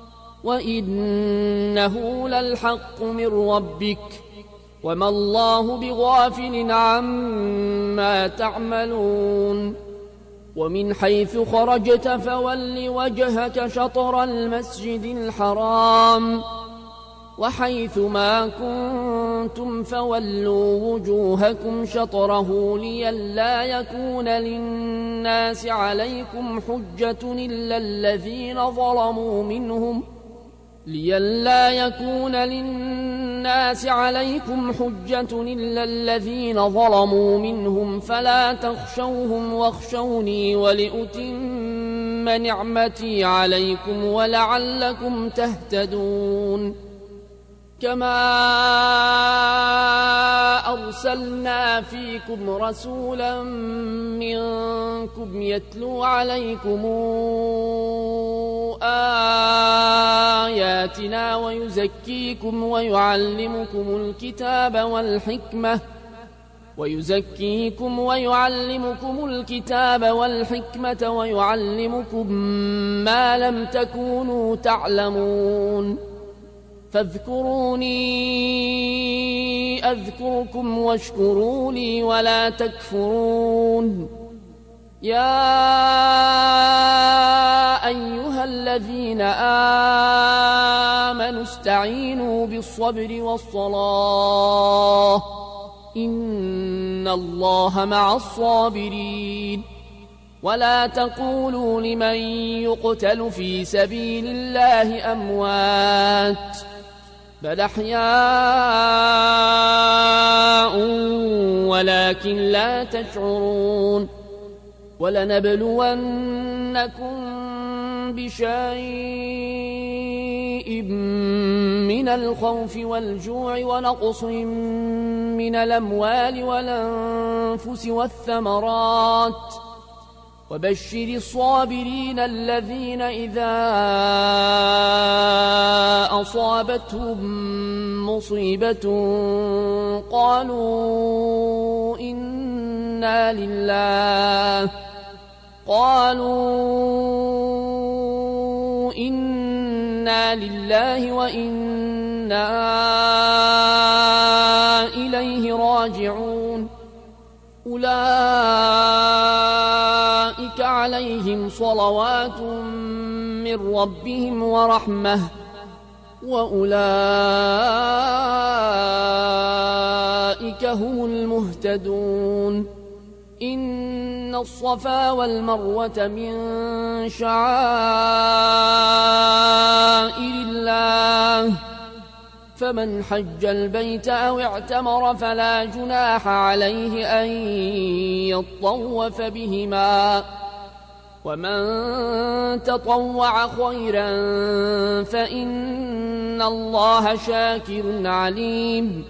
وإنه للحق من ربك وما الله بغافل عما تعملون. ومن حيث خرجت فول وجهك شطر المسجد الحرام وحيث ما كنتم فولوا وجوهكم شطره لئلا يكون للناس عليكم حجة إلا الذين ظلموا منهم فلا تخشوهم واخشوني ولأتم نعمتي عليكم ولعلكم تهتدون. كما أرسلنا فيكم رسولا منكم يتلو عليكم آياتنا ويزكيكم ويعلمكم الكتاب والحكمة ويعلمكم ما لم تكونوا تعلمون. فاذكروني أذكركم واشكروا لي ولا تكفرون. يا أيها الذين آمنوا استعينوا بالصبر والصلاة إن الله مع الصابرين. ولا تقولوا لمن يقتل في سبيل الله أموات بل أحياء ولكن لا تشعرون. ولنبلونكم بشيء من الخوف والجوع ونقص من الأموال والأنفس والثمرات وبشر الصابرين الذين إذا أصابتهم مصيبة قالوا إنا لله وإنا إليه راجعون. أولئك عليهم صلوات من ربهم ورحمة وأولئك هم المهتدون. إن الصفا والمروة من شعائر الله فمن حج البيت أو اعتمر فلا جناح عليه أن يطوف بهما ومن تطوع خيرا فإن الله شاكر عليم.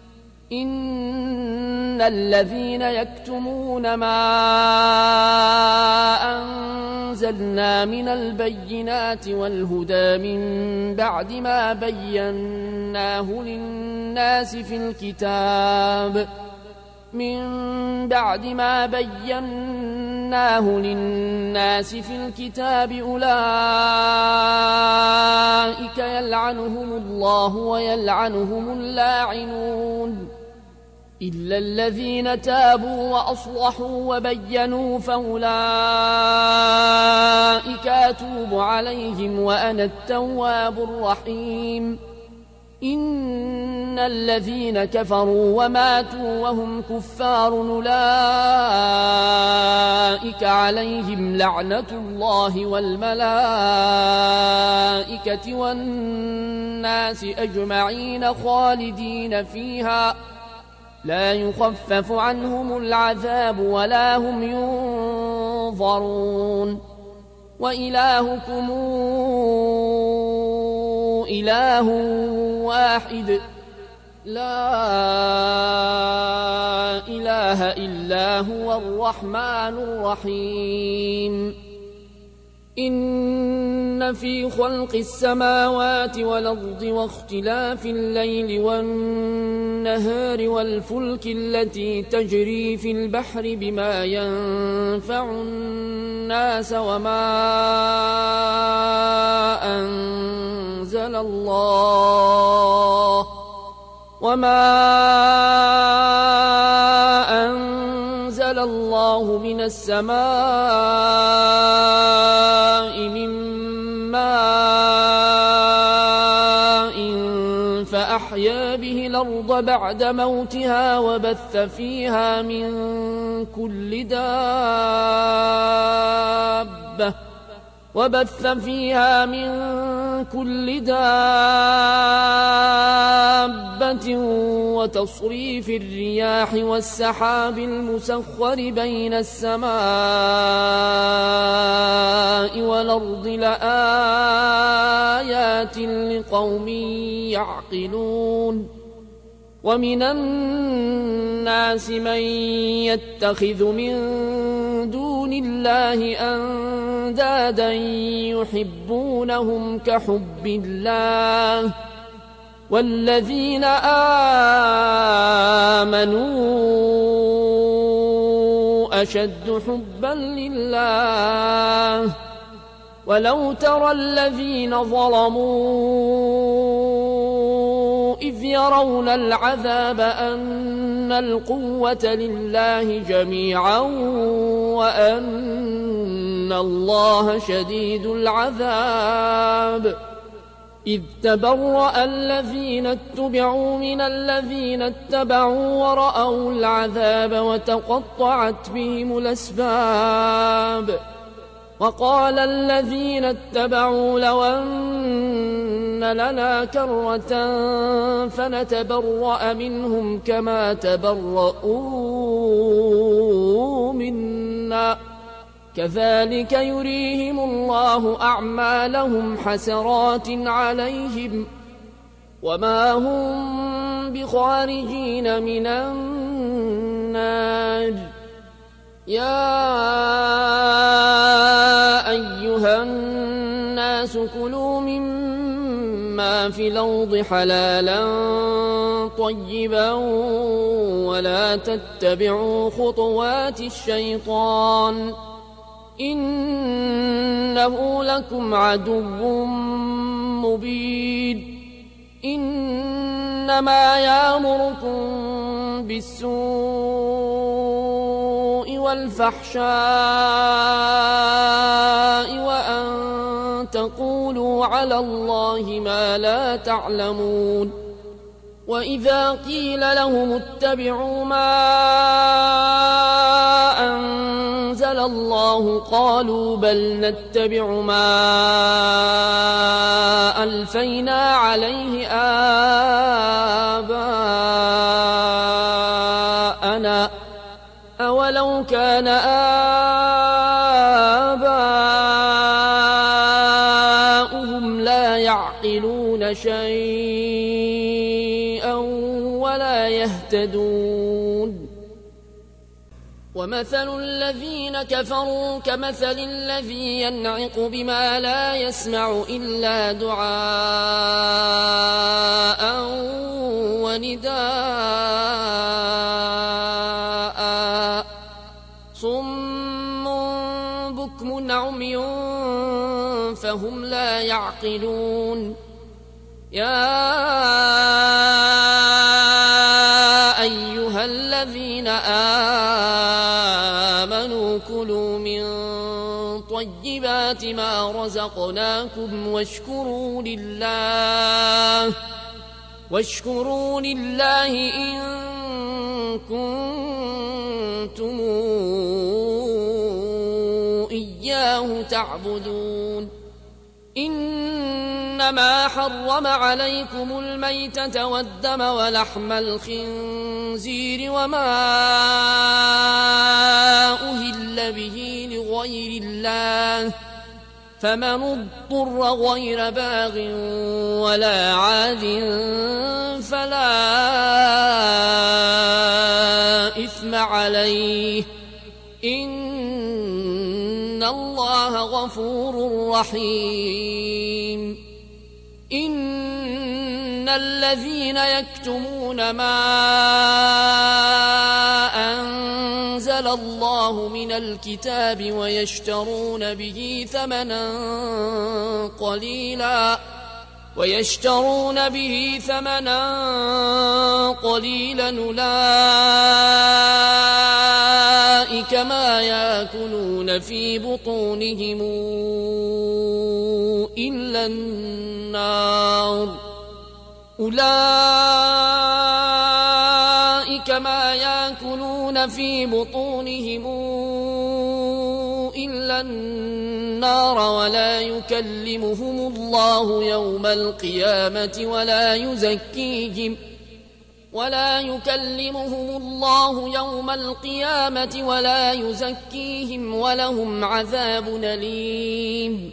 إن الذين يكتمون ما أنزلنا من البينات والهدى من بعد ما بيناه للناس في الكتاب أولئك يلعنهم الله ويلعنهم اللاعنون إلا الذين تابوا وأصلحوا وبينوا فأولئك وأتوب عليهم وأنا التواب الرحيم. إن الذين كفروا وماتوا وهم كفار أولئك عليهم لعنة الله والملائكة والناس أجمعين خالدين فيها لا يخفف عنهم العذاب ولا هم ينظرون. وإلهكم إله واحد لا إله إلا هو الرحمن الرحيم. إن في خلق السماوات والأرض واختلاف الليل والنهار والفلك التي تجري في البحر بما ينفع الناس وما أنزل الله من السماء من ماء فأحيا به الأرض بعد موتها وبث فيها من كل دابة وتصريف الرياح والسحاب المسخر بين السماء والأرض لآيات لقوم يعقلون. ومن الناس من يتخذ من دون الله أندادا يحبونهم كحب الله والذين آمنوا أشد حبا لله. ولو ترى الذين ظلموا إذ يرون العذاب أن القوة لله جميعا وأن الله شديد العذاب. إذ تبرأ الذين اتبعوا من الذين اتبعوا ورأوا العذاب وتقطعت بهم الأسباب. وقال الذين اتبعوا لو أن لنا كرة فنتبرأ منهم كما تبرؤوا منا كذلك يريهم الله أعمالهم حسرات عليهم وما هم بخارجين من النار. يا أيها الناس كلوا مما في الأرض حلالا طيبا ولا تتبعوا خطوات الشيطان إنه لكم عدو مبين. إنما يأمركم بالسوء والفحشاء وأن تقولوا على الله ما لا تعلمون. وإذا قيل لهم اتبعوا ما أنزل الله قالوا بل نتبع ما ألفينا عليه آباءنا أولو كان آباؤهم لا يعقلون شيئا ولا يهتدون. ومثل الذين كفروا كمثل الذي ينعق بما لا يسمع إلا دعاء ونداء صم بكم عمي فهم لا يعقلون. يا أيها الذين آمنوا كلوا من طيبات ما رزقناكم واشكروا لله إن كنتم إياه تعبدون. إنما حرم عليكم الميتة والدم ولحم الخنزير وما أهل به لغير الله، فمن اضطر غير باغ ولا عاد فلا إثم عليه، إن الله غفور رحيم. إن الذين يكتمون ما أنزل الله من الكتاب ويشترون به ثمنا قليلا أولئك ما يأكلون في بطونهم إلا النار ولا يكلمهم الله يوم القيامة ولا يزكيهم ولهم عذاب أليم.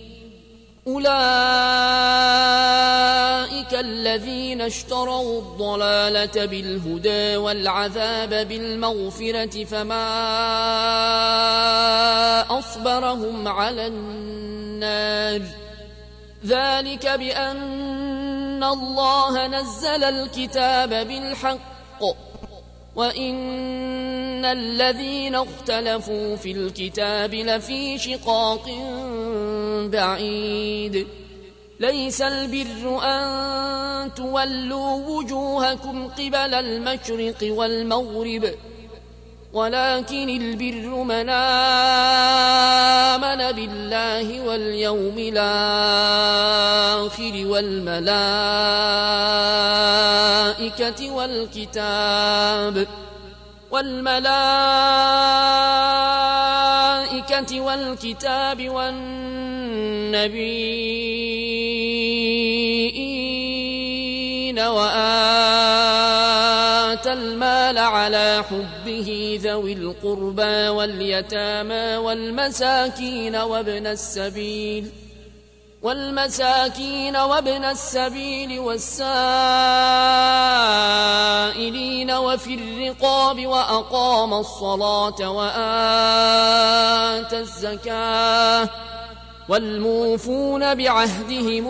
أولئك الذين اشتروا الضلالة بالهدى والعذاب بالمغفرة فما أصبرهم على النار، ذلك بأن الله نزل الكتاب بالحق وإن الذين اختلفوا في الكتاب لفي شقاق بعيد. ليس البر أن تولوا وجوهكم قبل المشرق والمغرب، ولكن البر من آمن بالله واليوم الآخر والملائكة والنبيين وآتى المال على حبه ذوي القربى واليتامى والمساكين وابن السبيل والسائلين وفي الرقاب وأقام الصلاة وآتى الزكاة والموفون بعهدهم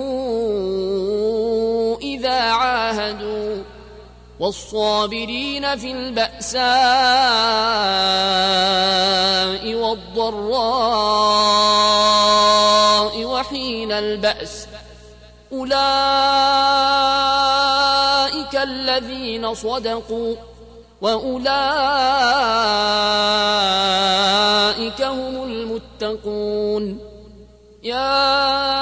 إذا عاهدوا والصابرين في البأساء والضراء وحين البأس، أولئك الذين صدقوا وأولئك هم المتقون. يا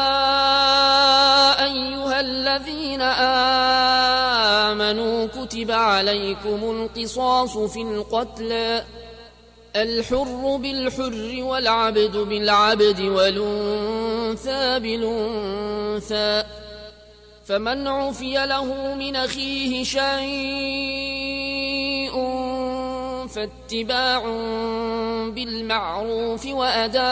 أيها الذين آمنوا كتب عليكم القصاص في القتلى، الحر بالحر والعبد بالعبد والأنثى بالأنثى، فمن عفي له من أخيه شيء فاتباع بالمعروف وأداء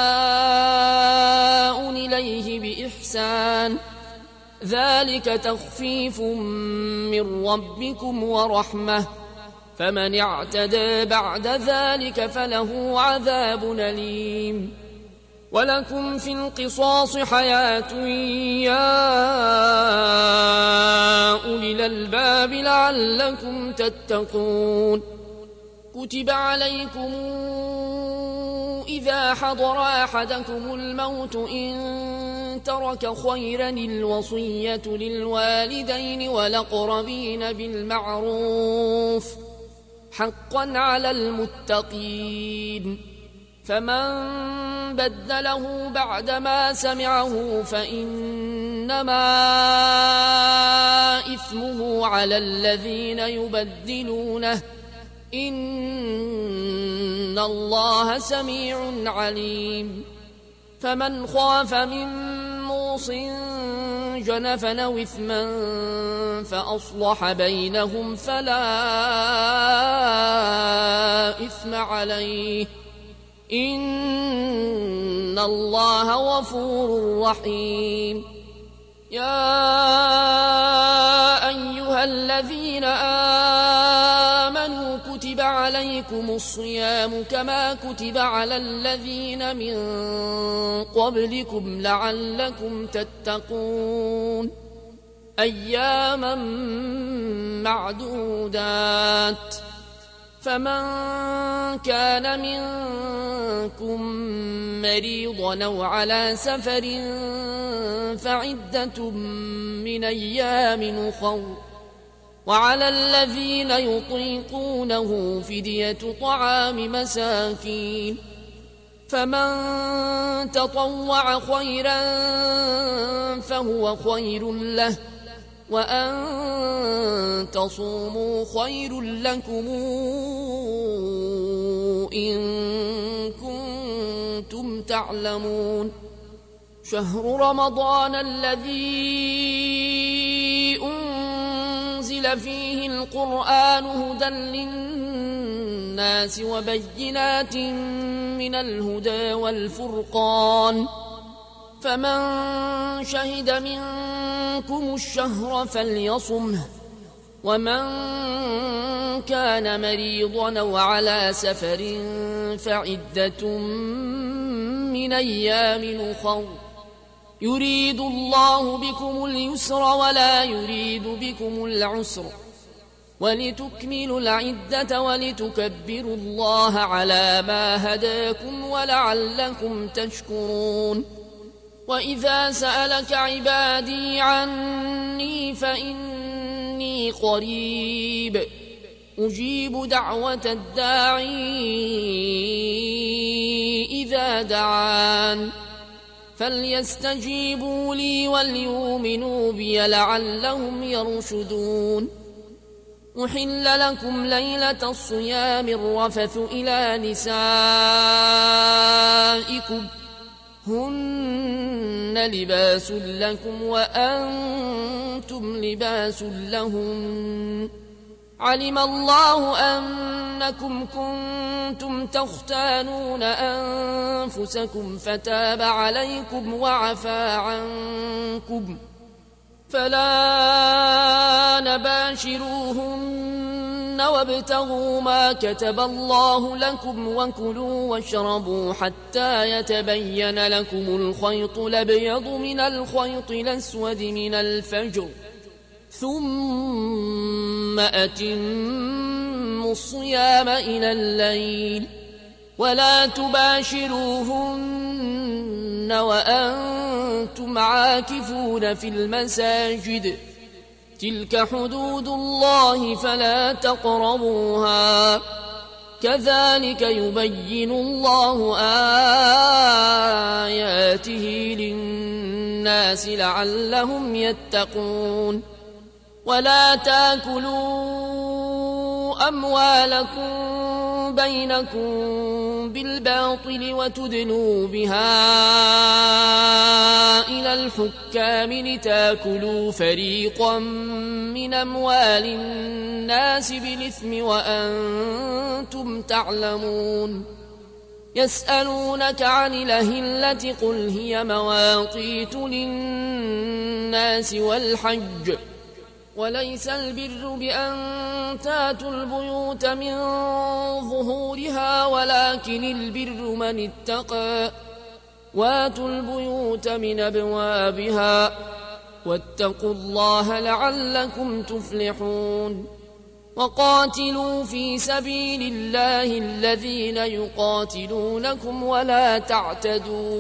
إليه بإحسان، ذلك تخفيف من ربكم ورحمة، فمن اعتدى بعد ذلك فله عذاب أليم. ولكم في القصاص حياة يا أولي الألباب لعلكم تتقون. كتب عليكم إذا حضر أحدكم الموت إن ترك خيرا الوصية للوالدين والأقربين بالمعروف حقا على المتقين. فمن بدله بعدما سمعه فإنما إثمه على الذين يبدلونه إن الله سميع عليم فمن خاف من موص جنفا أو إثما فأصلح بينهم فلا إثم عليه إن الله غفور رحيم يا أيها الذين آمنوا كتب عليكم الصيام كما كتب على الذين من قبلكم لعلكم تتقون أياما معدودات فمن كان منكم مريضا أو على سفر فعدة من أيام أخر وعلى الذين يطيقونه فدية طعام مساكين فمن تطوع خيرا فهو خير له وأن تصوموا خير لكم إن كنتم تعلمون شهر رمضان الذي أنزل فيه القرآن هدى للناس وبينات من الهدى والفرقان فمن شهد منكم الشهر فليصمه ومن كان مريضا أو على سفر فعدة من أيام أخر يريد الله بكم اليسر ولا يريد بكم العسر ولتكملوا العدة ولتكبروا الله على ما هداكم ولعلكم تشكرون وإذا سألك عبادي عني فإني قريب أجيب دعوة الداعي إذا دعان فليستجيبوا لي وليؤمنوا بي لعلهم يرشدون أحل لكم ليلة الصيام الرفث إلى نسائكم هن لباس لكم وأنتم لباس لهن علم الله أنكم كنتم تختانون أنفسكم فتاب عليكم وعفى عنكم فلا نباشروهن وابتغوا ما كتب الله لكم وكلوا واشربوا حتى يتبين لكم الخيط الأبيض من الخيط الأسود من الفجر ثم أتموا الصيام إلى الليل ولا تباشروهن وأنتم عاكفون في المساجد تلك حدود الله فلا تقربوها كذلك يبين الله آياته للناس لعلهم يتقون ولا تاكلوا أموالكم بينكم بالباطل وتدلوا بها إلى الحكام لتاكلوا فريقا من أموال الناس بالإثم وأنتم تعلمون يسألونك عن الأهلة قل هي مواقيت للناس والحج وليس البر بأن تاتوا البيوت من ظهورها ولكن البر من اتقى واتوا البيوت من أبوابها واتقوا الله لعلكم تفلحون وقاتلوا في سبيل الله الذين يقاتلونكم ولا تعتدوا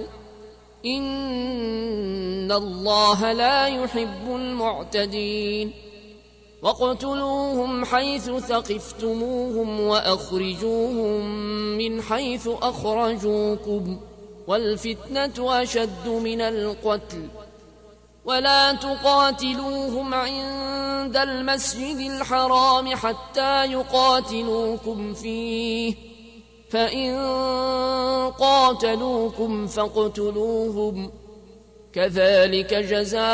إن الله لا يحب المعتدين واقتلوهم حيث ثقفتموهم وأخرجوهم من حيث أخرجوكم والفتنة أشد من القتل ولا تقاتلوهم عند المسجد الحرام حتى يقاتلوكم فيه فإن قاتلوكم فاقتلوهم كذلك جزاء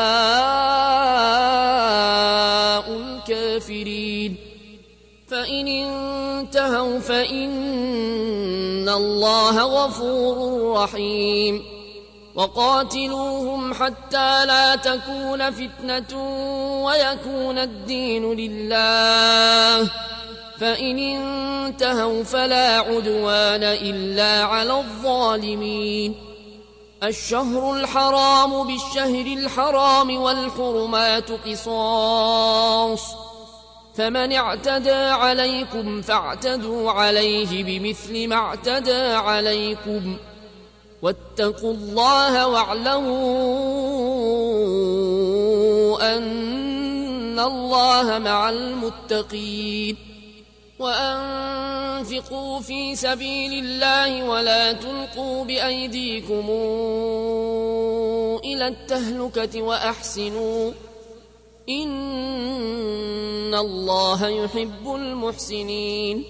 الكافرين فإن انتهوا فإن الله غفور رحيم وقاتلوهم حتى لا تكون فتنة ويكون الدين لله فإن انتهوا فلا عدوان إلا على الظالمين الشهر الحرام بالشهر الحرام والحرمات قصاص فمن اعتدى عليكم فاعتدوا عليه بمثل ما اعتدى عليكم واتقوا الله واعلموا أن الله مع المتقين وأنفقوا في سبيل الله ولا تلقوا بأيديكم إلى التهلكة وأحسنوا إن الله يحب المحسنين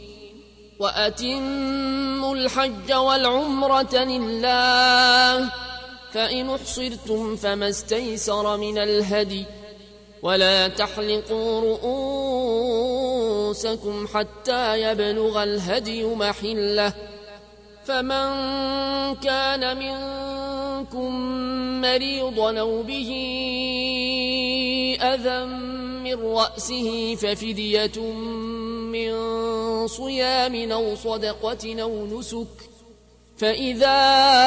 وأتموا الحج والعمرة لله فإن احصرتم فما استيسر من الهدي ولا تحلقوا رؤوسكم حتى يبلغ الهدي محله فمن كان منكم مريضا أو به أذى من رأسه ففدية من صيام أو صدقة أو نسك فإذا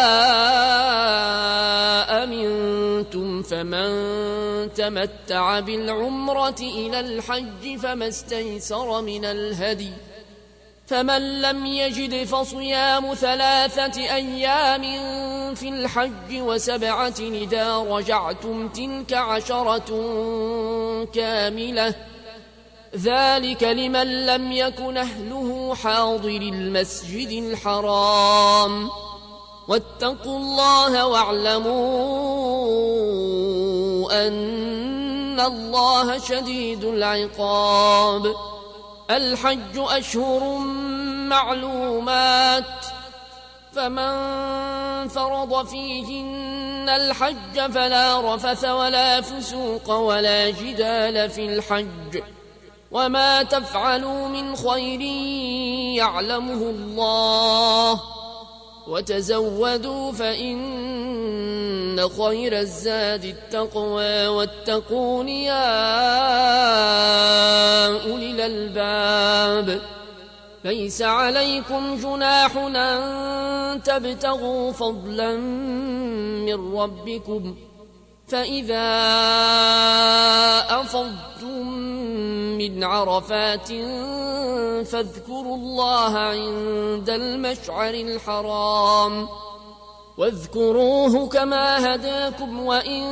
أمنتم فمن تمتع بالعمرة إلى الحج فما استيسر من الهدي فمن لم يجد فصيام 3 أيام في الحج و7 إذا رجعتم تلك 10 كاملة ذلك لمن لم يكن أهله حاضر المسجد الحرام واتقوا الله واعلموا أن الله شديد العقاب الحج أشهر معلومات فمن فرض فيهن الحج فلا رفث ولا فسوق ولا جدال في الحج وما تفعلوا من خير يعلمه الله وتزودوا فإن خير الزاد التقوى واتقون يا أولي الألباب ليس عليكم جناح أن تبتغوا فضلا من ربكم فإذا أفضتم من عرفات فاذكروا الله عند المشعر الحرام واذكروه كما هداكم وإن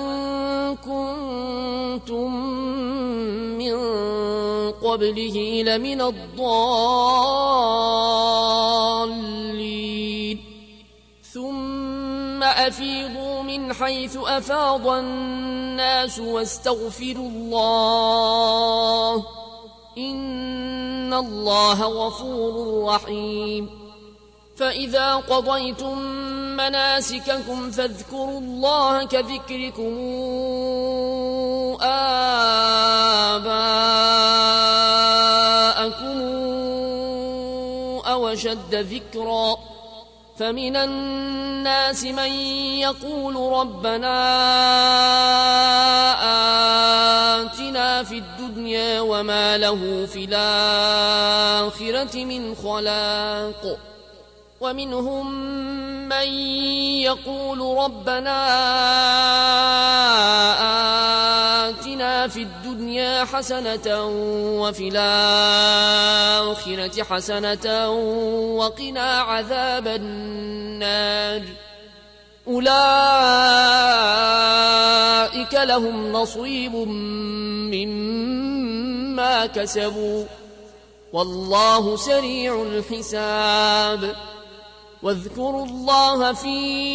كنتم من قبله لمن الضالين ثم أفيضوا من حيث أفاض الناس واستغفروا الله إن الله غفور رحيم فإذا قضيتم مناسككم فاذكروا الله كذكركم آباءكم أو أشد ذكرا فمن الناس من يقول ربنا آتنا في الدنيا وما له في الآخرة من خلاق ومنهم من يقول ربنا آتنا في الدنيا حسنة وفي الآخرة حسنة وقنا عذاب النار أولئك لهم نصيب بما كسبوا والله سريع الحساب واذكروا الله في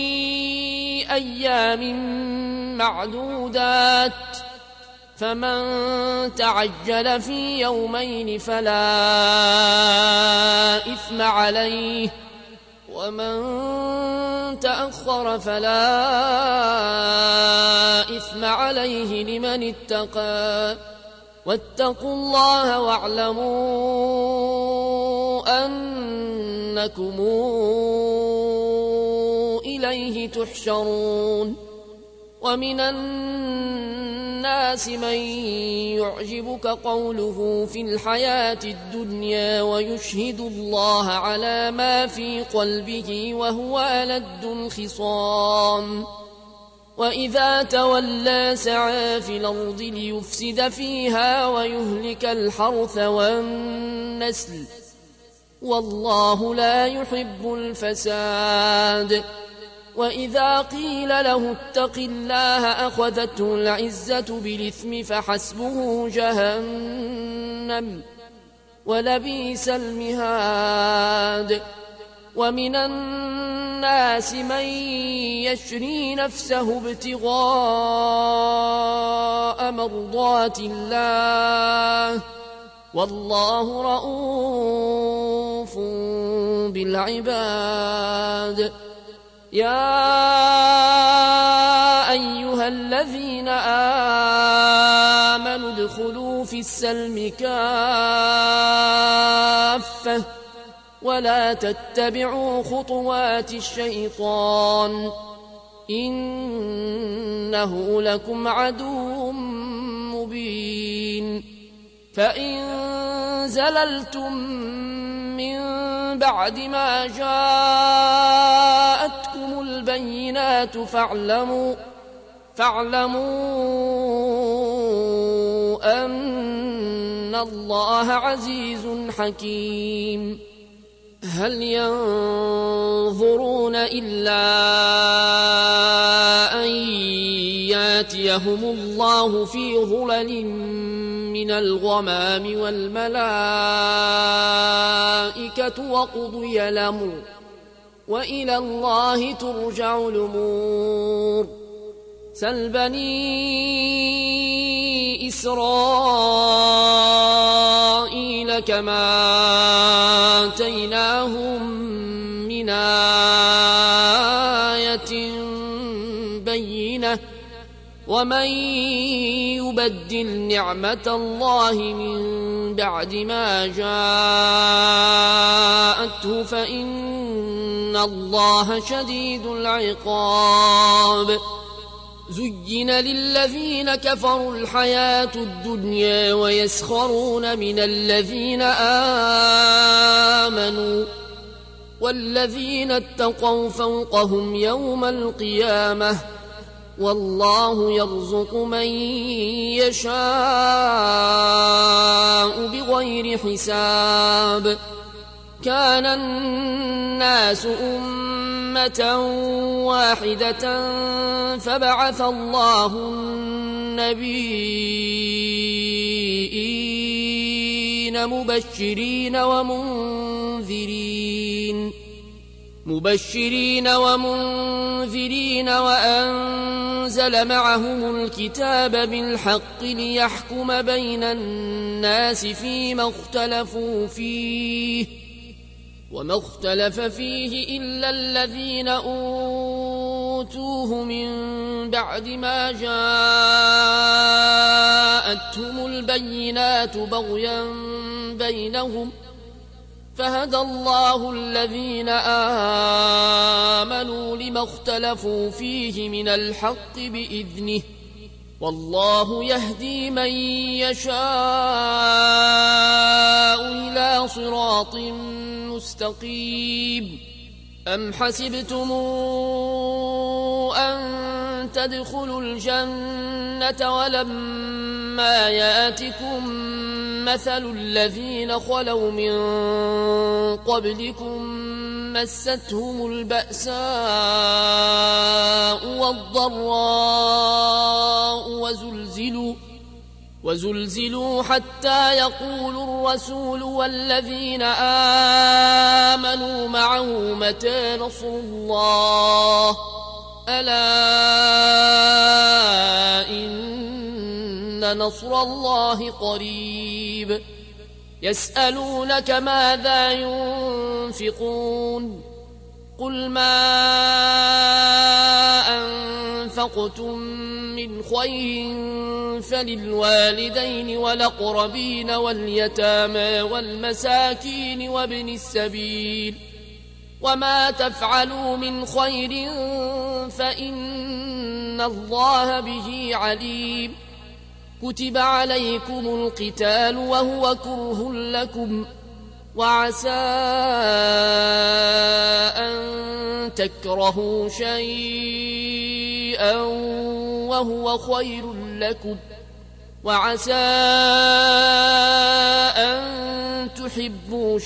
أيام معدودات فمن تعجل في يومين فلا إثم عليه ومن تأخر فلا إثم عليه لمن اتقى واتقوا الله واعلموا أنكم إليه تحشرون ومن الناس من يعجبك قوله في الحياة الدنيا ويشهد الله على ما في قلبه وهو ألد الخصام وإذا تولى سعى في الأرض ليفسد فيها ويهلك الحرث والنسل والله لا يحب الفساد وإذا قيل له اتق الله أخذته العزة بالإثم فحسبه جهنم ولبئس المهاد ومن الناس من يشري نفسه ابتغاء مرضات الله والله رؤوف بالعباد يا أيها الذين آمنوا ادخلوا في السلم كافة ولا تتبعوا خطوات الشيطان إنه لكم عدو مبين فإن زللتم من بعد ما جاءتكم البينات فاعلموا أن الله عزيز حكيم هل ينظرون إلا أن ياتيهم الله في ظلل من الغمام والملائكة وقضي الأمر وإلى الله ترجع الأمور سل بني إسرائيل كما آتيناهم من آية بينة ومن يبدل نعمة الله من بعد ما جاءته فإن الله شديد العقاب زين للذين كفروا الحياة الدنيا ويسخرون من الذين آمنوا والذين اتقوا فوقهم يوم القيامة والله يرزق من يشاء بغير حساب كان الناس أمة واحدة فبعث الله النبيين مبشرين ومنذرين وأنزل معهم الكتاب بالحق ليحكم بين الناس فيما اختلفوا فيه وما اختلف فيه إلا الذين أوتوه من بعد ما جاءتهم البينات بغيا بينهم فهدى الله الذين آمنوا لما اختلفوا فيه من الحق بإذنه والله يهدي من يشاء إلى صراط مستقيم أم حسبتم أن تدخلوا الجنة ولما ياتكم مثل الذين خلوا من قبلكم مستهم البأساء والضراء وزلزلوا حتى يقول الرسول والذين آمنوا معه متى نصر الله ألا إن نصر الله قريب يسألونك ماذا ينفقون قل ما أنفقتم من خير فللوالدين والأقربين واليتامى والمساكين وابن السبيل وما تفعلوا من خير فإن الله به عليم كتب عليكم القتال وهو كره لكم وعسى أن تكرهوا شيئا وهو خير لكم وعسى أن تحبوا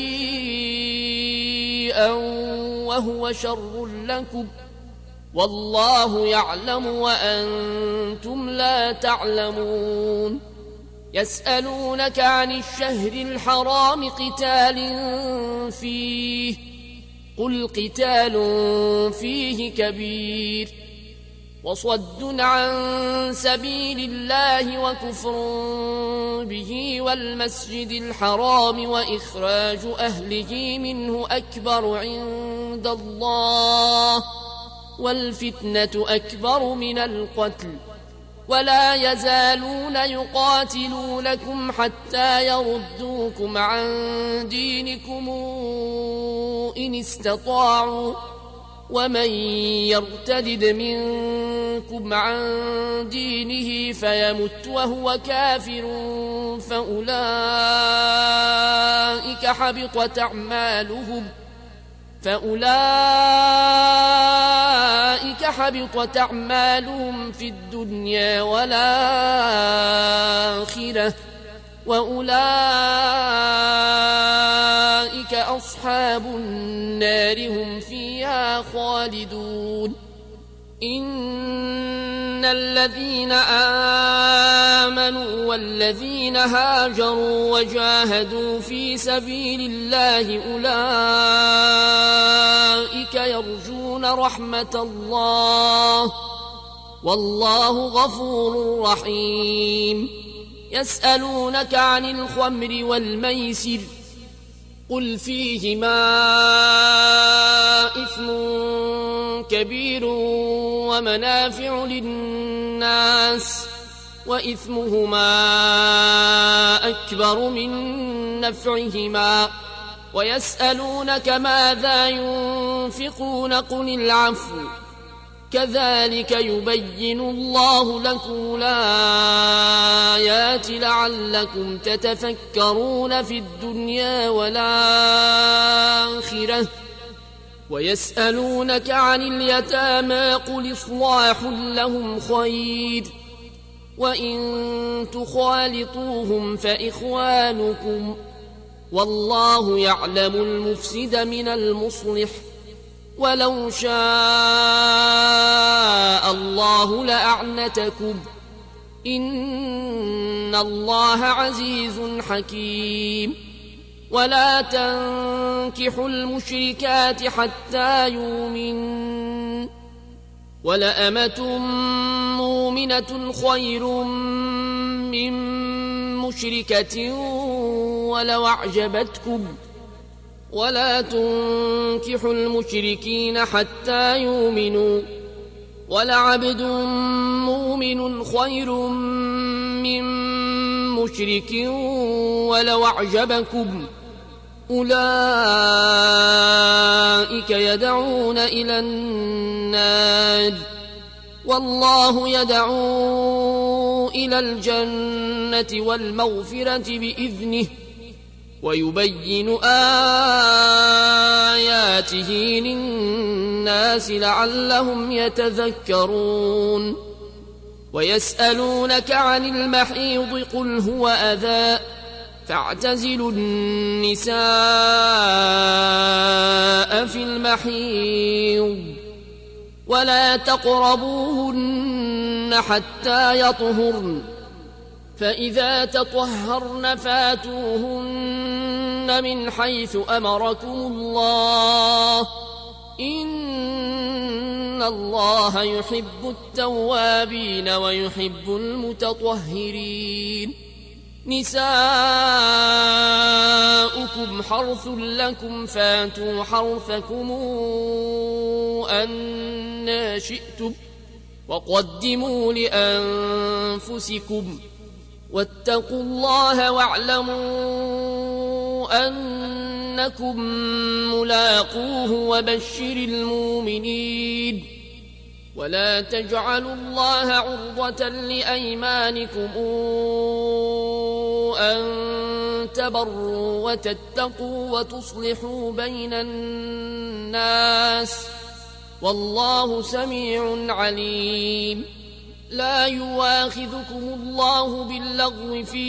شيئا وهو شر لكم والله يعلم وأنتم لا تعلمون يسألونك عن الشهر الحرام قتال فيه قل قتال فيه كبير وصد عن سبيل الله وكفر به والمسجد الحرام وإخراج أهله منه أكبر عند الله والفتنة أكبر من القتل ولا يزالون يقاتلونكم حتى يردوكم عن دينكم إن استطاعوا ومن يرتدد منكم عن دينه فيمت وهو كافر فأولئك حبطت أعمالهم في الدنيا والآخرة وأولئك أصحاب النار هم فيها خالدون إن الذين آمنوا والذين هاجروا وجاهدوا في سبيل الله أولئك يرجون رحمة الله والله غفور رحيم يسألونك عن الخمر والميسر قل فيهما إثم كبير ومنافع للناس وإثمهما أكبر من نفعهما ويسألونك ماذا ينفقون قل العفو كذلك يبين الله لكم الآيات لعلكم تتفكرون في الدنيا والآخرة ويسألونك عن اليتامى قل إصلاح لهم خير وإن تخالطوهم فإخوانكم والله يعلم المفسد من المصلح ولو شاء الله لأعنتكم إن الله عزيز حكيم ولا تنكحوا المشركات حتى يؤمنوا ولأمة مؤمنة خير من مشركة ولو أعجبتكم ولا تنكحوا المشركين حتى يؤمنوا ولعبد مؤمن خير من مشرك ولو أعجبكم أولئك يدعون إلى النار والله يدعو إلى الجنة والمغفرة بإذنه ويبين آياته للناس لعلهم يتذكرون ويسألونك عن المحيض قل هو أذى فاعتزلوا النساء في المحيض ولا تقربوهن حتى يطهرن فإذا تطهرن فاتوهن من حيث أمركم الله إن الله يحب التوابين ويحب المتطهرين نساؤكم حرث لكم فاتوا حرثكم أنى شئتم وقدموا لأنفسكم واتقوا الله واعلموا أنكم ملاقوه وبشر المؤمنين ولا تجعلوا الله عرضة لأيمانكم أن تبروا وتتقوا وتصلحوا بين الناس والله سميع عليم لا يواخذكم الله باللغو في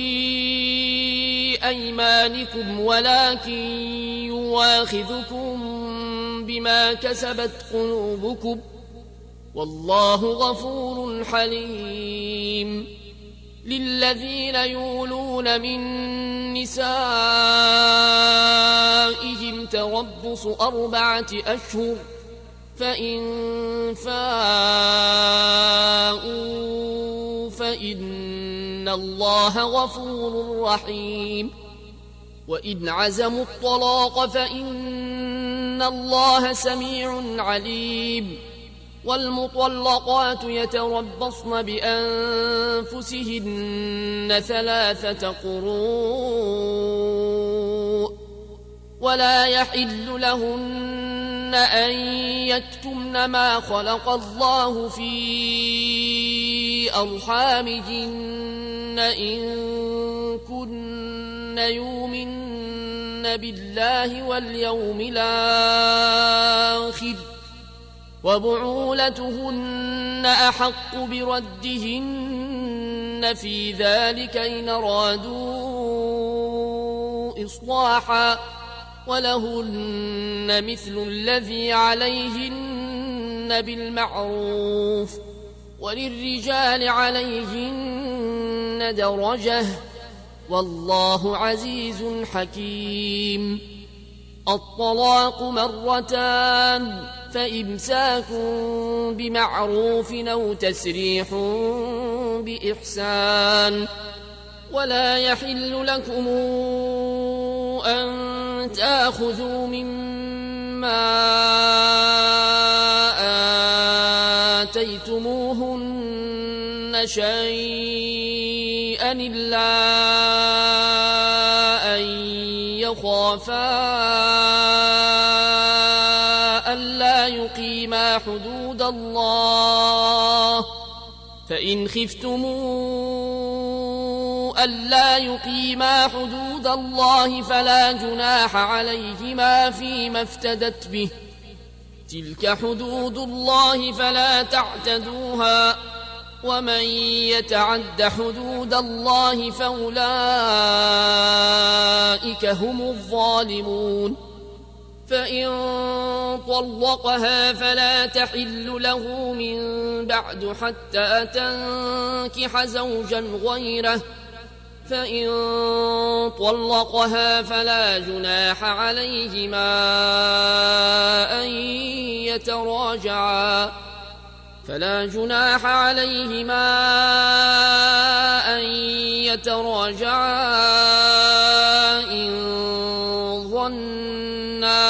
أيمانكم ولكن يواخذكم بما كسبت قلوبكم والله غفور حليم للذين يولون من نسائهم تربص 4 أشهر فإن فاءوا فإن الله غفور رحيم وإن عزموا الطلاق فإن الله سميع عليم والمطلقات يتربصن بأنفسهن 3 قروء ولا يحل لهن أن يكتمن ما خلق الله في أرحامهن إن كن يؤمن بالله واليوم الآخر وبعولتهن أحق بردهن في ذلك إن أرادوا إصلاحا ولهن مثل الذي عليهن بالمعروف وللرجال عليهن درجة والله عزيز حكيم الطلاق 2 فإمساك بمعروف أو تسريح بإحسان ولا يحل لكم أن تأخذوا مما آتيتموهن شيئا إلا أن يخافا ألا يقيما حدود الله فإن خفتموا ألا يقيما حدود الله فلا جناح عليهما فيما افتدت به تلك حدود الله فلا تعتدوها ومن يتعد حدود الله فأولئك هم الظالمون فإن طلقها فلا تحل له من بعد حتى تنكح زوجا غيره فإن طلقها فلا جناح عليهما أن يتراجعا إن ظنا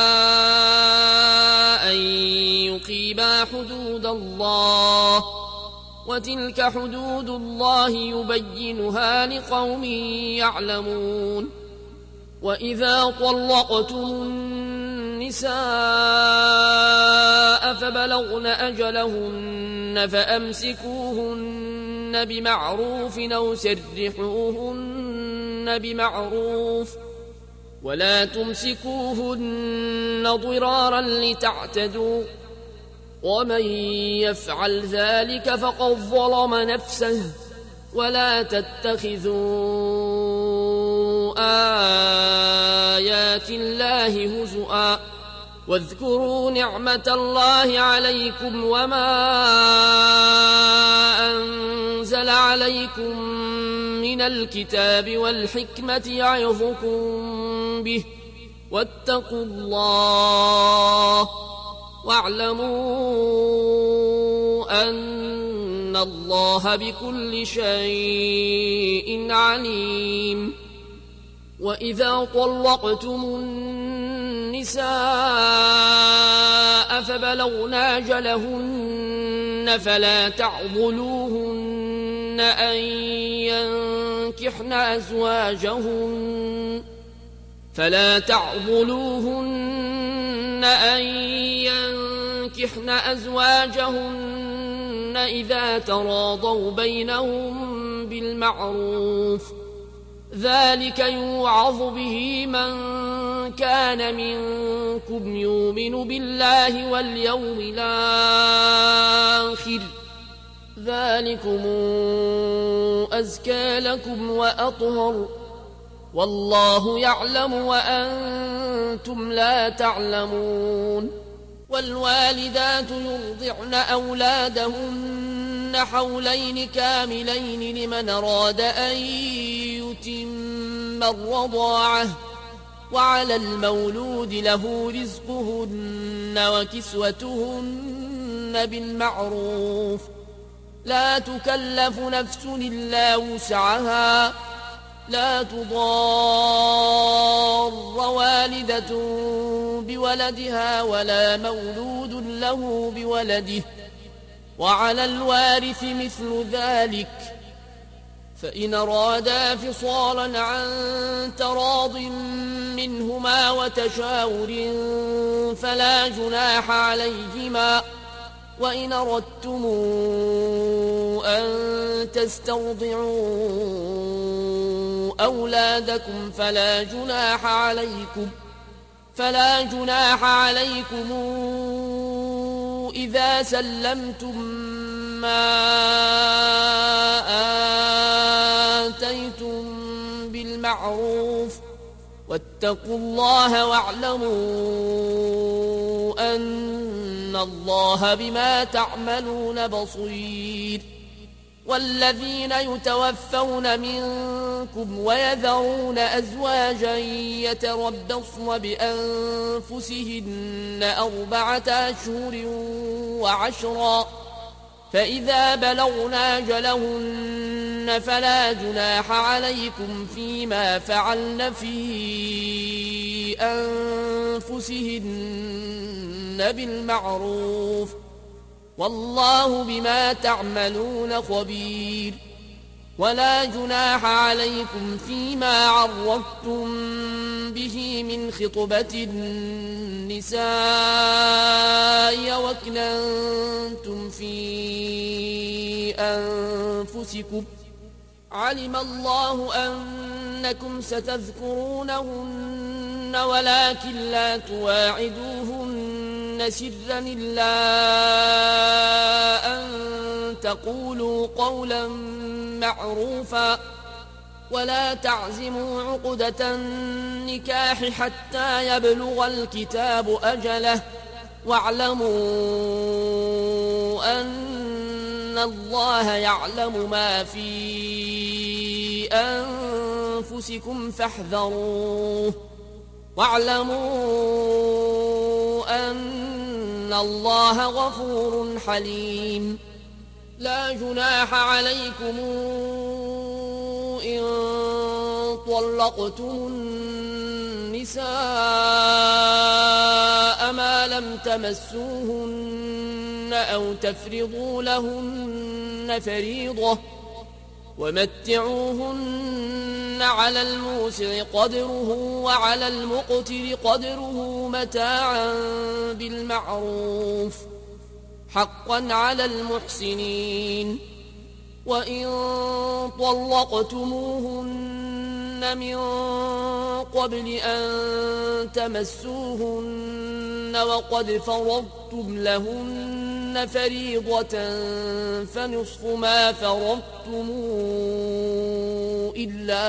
أن يقيما حدود الله وتلك حدود الله يبينها لقوم يعلمون وإذا طلقتم النساء فبلغن أجلهن فأمسكوهن بمعروف أو سرحوهن بمعروف ولا تمسكوهن ضرارا لتعتدوا ومن يفعل ذلك فقد ظلم نفسه ولا تتخذوا آيات الله هزؤا واذكروا نعمة الله عليكم وما أنزل عليكم من من الكتاب والحكمة يعظكم به واتقوا الله واعلموا أن الله بكل شيء عليم. وإذا طلقتم النساء فبلغن أجلهن فلا تعضلوهن أن ينكحن أزواجهن إذا تراضوا بينهم بالمعروف، ذلك يوعظ به من كان منكم يؤمن بالله واليوم الآخر، ذلكم أزكى لكم وأطهر، والله يعلم وأنتم لا تعلمون. والوالدات يرضعن أولادهن حولين كاملين لمن أراد أن يتم الرضاعة، وعلى المولود له رزقهن وكسوتهن بالمعروف، لا تكلف نفس إلا وسعها، لا تضار والدة بولدها ولا مولود له بولده، وعلى الوارث مثل ذلك، فإن أرادا فصالا عن تراض منهما وتشاور فلا جناح عليهما، وإن أردتم أن تسترضعوا أولادكم فلا جناح عليكم إذا سلمتم ما آتيتم بالمعروف، واتقوا الله واعلموا أن الله بما تعملون بصير. والذين يتوفون منكم ويذرون أزواجا يتربصن بأنفسهن 4 أشهر وعشرا، فإذا بلغن أجلهن فلا جناح عليكم فيما فعلن في أنفسهن بالمعروف، والله بما تعملون خبير. ولا جناح عليكم فيما عرضتم به من خطبة النساء وأكننتم في أنفسكم، علم الله أنكم ستذكرونهن ولكن لا تواعدوهن سرا إلا أن تقولوا قولا معروفا، ولا تعزموا عقدة النكاح حتى يبلغ الكتاب أجله، واعلموا أن الله يعلم ما في أنفسكم فاحذروه، واعلموا أن الله غفور حليم. لا جناح عليكم إن طلقتم النساء ما لم تمسوهن أو تفرضوا لهن فريضة، ومتعوهن على الموسع قدره وعلى المقتر قدره متاعا بالمعروف، حقا على المحسنين. وإن طلقتموهن من قبل أن تمسوهن وقد فرضتم لهن فريضة فنصف ما فرضتم إلا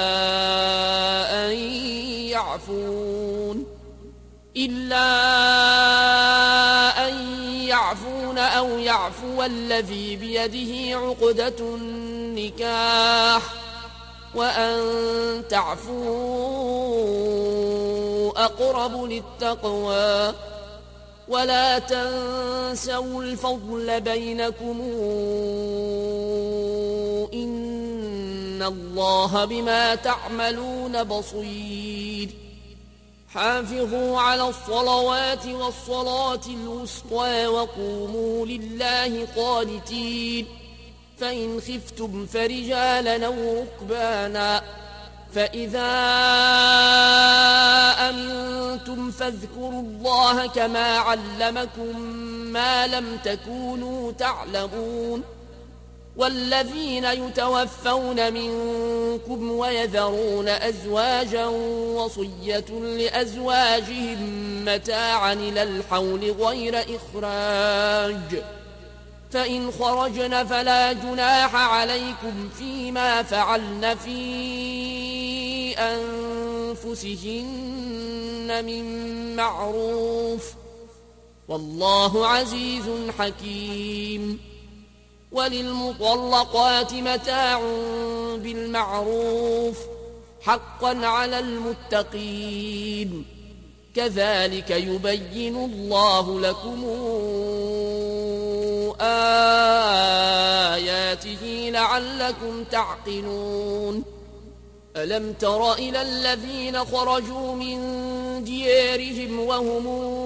أن يعفون أو يعفو الذي بيده عقدة النكاح، وأن تعفوا أقرب للتقوى ولا تنسوا الفضل بينكم إن الله بما تعملون بصير حافظوا على الصلوات والصلاة الوسطى وقوموا لله قانتين فإن خفتم فرجالا أو ركبانا فإذا أمنتم فاذكروا الله كما علمكم ما لم تكونوا تعلمون والذين يتوفون منكم ويذرون أزواجا وصية لأزواجهم متاعا إلى الحول غير إخراج فإن خرجن فلا جناح عليكم فيما فعلن في أنفسهن من معروف والله عزيز حكيم وللمطلقات متاع بالمعروف حقا على المتقين كذلك يبين الله لكم آياته لعلكم تعقلون ألم تر إلى الذين خرجوا من ديارهم وهم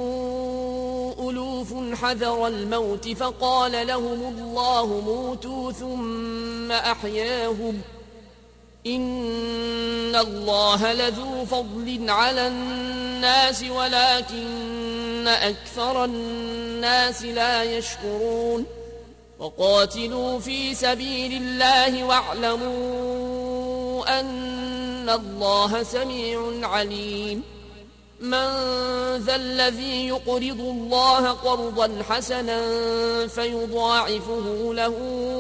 ألوف حذر الموت فقال لهم الله موتوا ثم أحياهم إن الله لذو فضل على الناس ولكن أكثر الناس لا يشكرون وقاتلوا في سبيل الله واعلموا أن الله سميع عليم من ذا الذي يقرض الله قرضا حسنا فيضاعفه له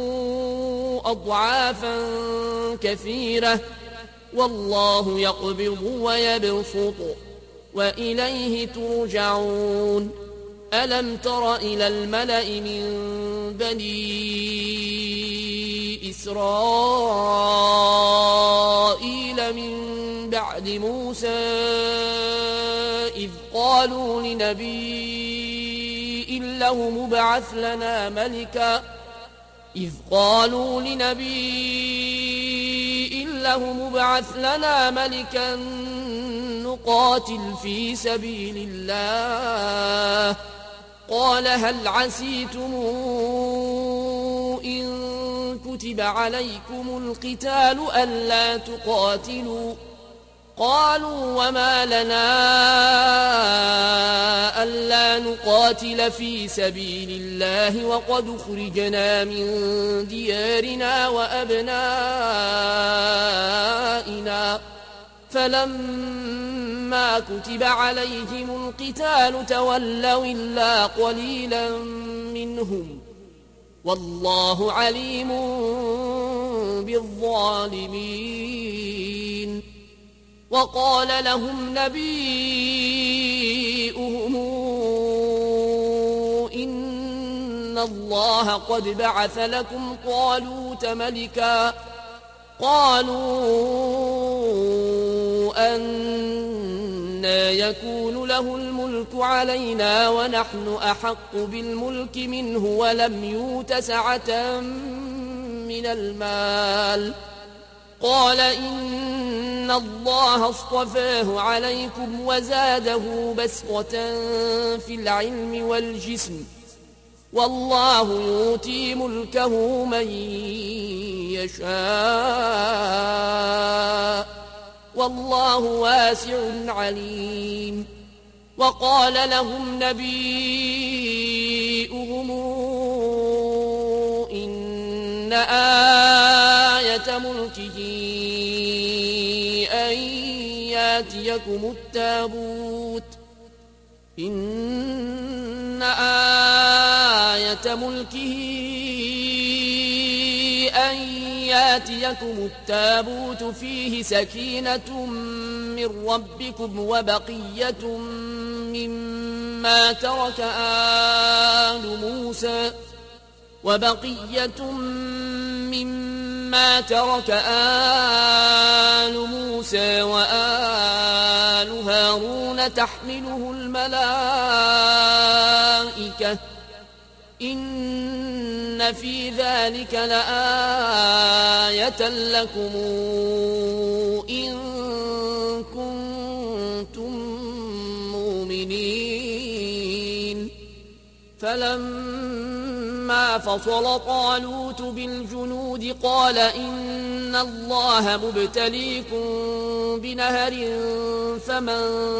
أضعافا كثيرة والله يقبض ويبسط وإليه ترجعون ألم تر إلى الملأ من بني إسرائيل من بعد موسى إذ قالوا لنبي له مبعث لنا ملكا نقاتل في سبيل الله قال هل عسيتم إن كتب عليكم القتال ألا تقاتلوا قالوا وما لنا ألا نقاتل في سبيل الله وقد خرجنا من ديارنا وأبنائنا فلما كتب عليهم القتال تولوا إلا قليلا منهم والله عليم بالظالمين وقال لهم نبيئهم إن الله قد بعث لكم طالوت ملكا قالوا أنى يكون له الملك علينا ونحن أحق بالملك منه ولم يؤت سعة من المال قال إن الله اصطفاه عليكم وزاده بسطة في العلم والجسم والله يؤتي ملكه من يشاء والله واسع عليم وقال لهم نبيئهم إن آية ملكه أن ياتيكم التابوت إن آية ملكه أن ياتيكم التابوت فيه سكينة من ربكم مما ترك آل موسى ولما ترك آل موسى وآل هارون تحمله الملائكة إن في ذلك لآية لكم إن كنتم مؤمنين فلما فصل طالوت بالجنود قال إن الله مبتليكم بنهر فمن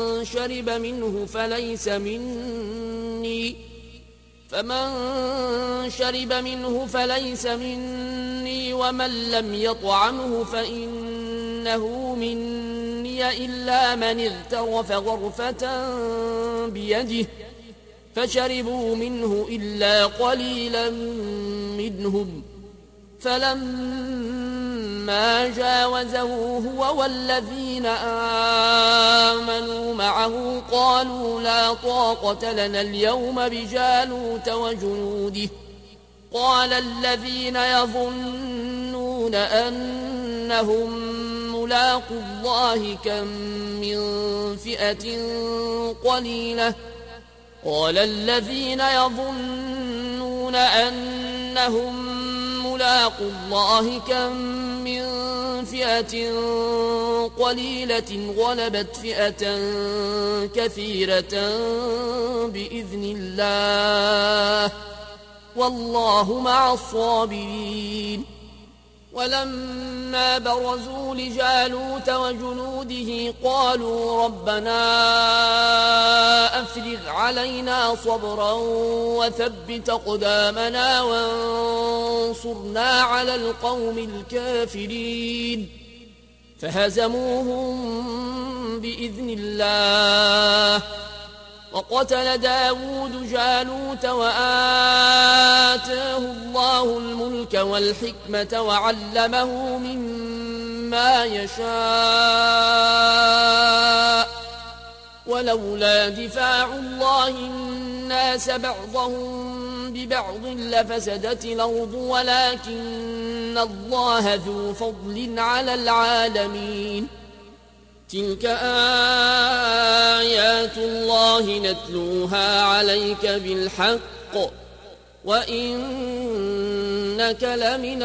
شرب منه فليس مني ومن لم يطعمه فإنه مني إلا من اغترف غرفة بيده فشربوا منه إلا قليلا منهم فلما جاوزه هو والذين آمنوا معه قالوا لا طاقة لنا اليوم بجالوت وجنوده قال الذين يظنون أنهم ملاقو الله كم من فئة قليلة قال الذين يظنون أنهم ملاقو الله كم من فئة قليلة غلبت فئة كثيرة بإذن الله والله مع الصابرين ولما برزوا لجالوت وجنوده قالوا ربنا أفرغ علينا صبرا وثبت أقدامنا وانصرنا على القوم الكافرين فهزموهم بإذن الله وقتل داود جالوت وآتاه الله الملك والحكمة وعلمه مما يشاء ولولا دفاع الله الناس بعضهم ببعض لفسدت الأرض ولكن الله ذو فضل على العالمين تلك آيات الله نتلوها عليك بالحق وإنك لمن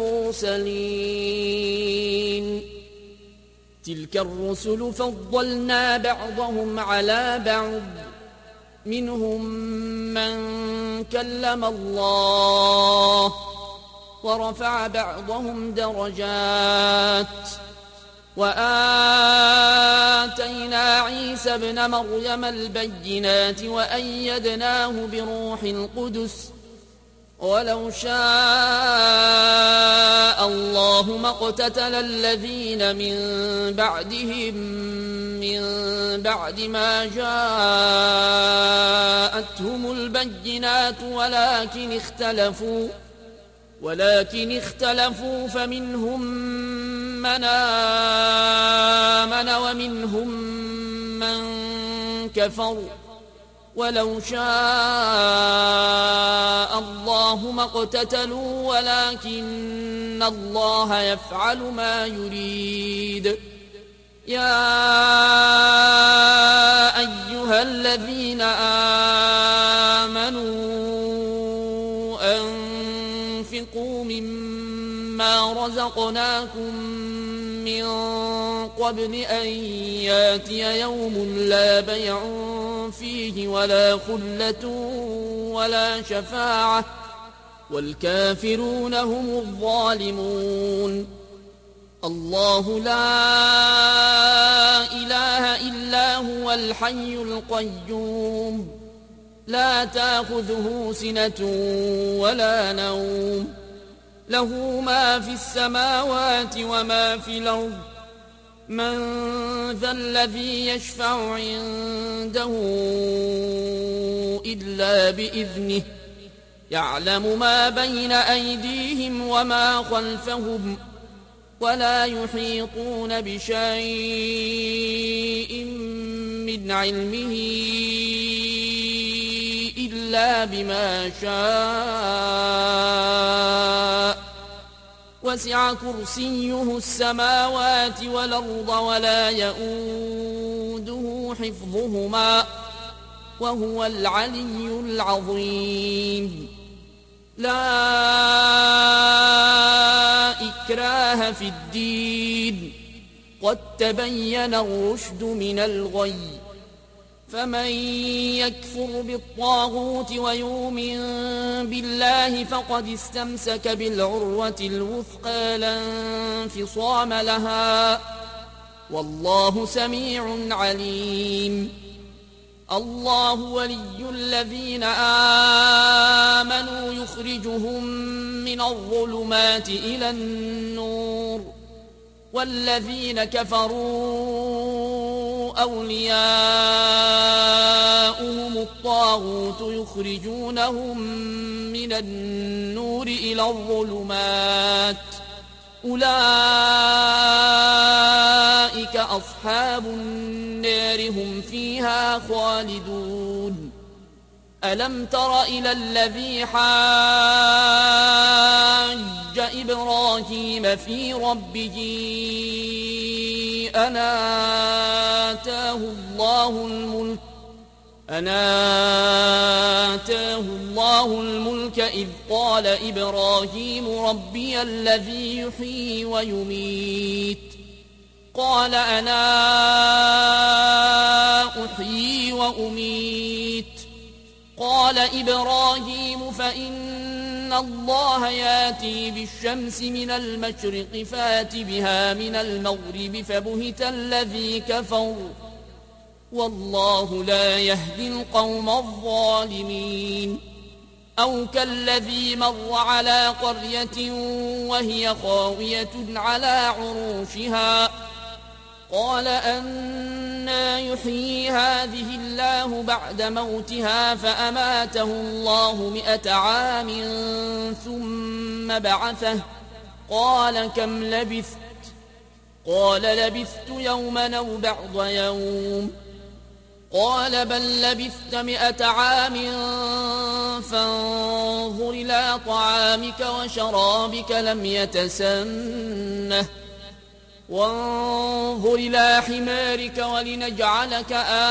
المرسلين تلك الرسل فضلنا بعضهم على بعض منهم من كلم الله ورفع بعضهم درجات وآتينا عيسى ابن مريم البينات وأيدناه بروح القدس ولو شاء الله ما اقتتل الذين من بعدهم من بعد ما جاءتهم البينات ولكن اختلفوا فمنهم من آمن ومنهم من كفر ولو شاء الله ما اقتتلوا ولكن الله يفعل ما يريد يا أيها الذين آمنوا أنفقوا مما رزقناكم من قبل أن ياتي يوم لا بيع فيه ولا خلة ولا شفاعة والكافرون هم الظالمون الله لا إله إلا هو الحي القيوم لا تأخذه سنة ولا نوم له ما في السماوات وما في الأرض من ذا الذي يشفع عنده إلا بإذنه يعلم ما بين أيديهم وما خلفهم ولا يحيطون بشيء من علمه إلا بما شاء وسع كرسيه السماوات والأرض ولا يئوده حفظهما وهو العلي العظيم لا إكراه في الدين قد تبين الرشد من الغي فمن يكفر بالطاغوت ويؤمن بالله فقد استمسك بالعروة الوثقى لا انفصام لها والله سميع عليم الله ولي الذين آمنوا يخرجهم من الظلمات إلى النور والذين كفروا أولياؤهم الطاغوت يخرجونهم من النور إلى الظلمات أولئك أصحاب النار هم فيها خالدون ألم تر إلى الذي حاج إبراهيم في ربه أن آتاه الله الملك إذ قال إبراهيم ربي الذي يحيي ويميت قال أنا أحيي وأميت قال إبراهيم فإن الله ياتي بالشمس من المشرق فات بها من المغرب فبهت الذي كفر والله لا يهدي القوم الظالمين أو كالذي مر على قرية وهي خاوية على عروشها قال أنى يحيي هذه الله بعد موتها فأماته الله 100 عام ثم بعثه قال كم لبثت قال لبثت يوما أو بعض يوم قال بل لبثت 100 عام فانظر إلى طعامك وشرابك لم يتسنه وانظر إلى حمارك ولنجعلك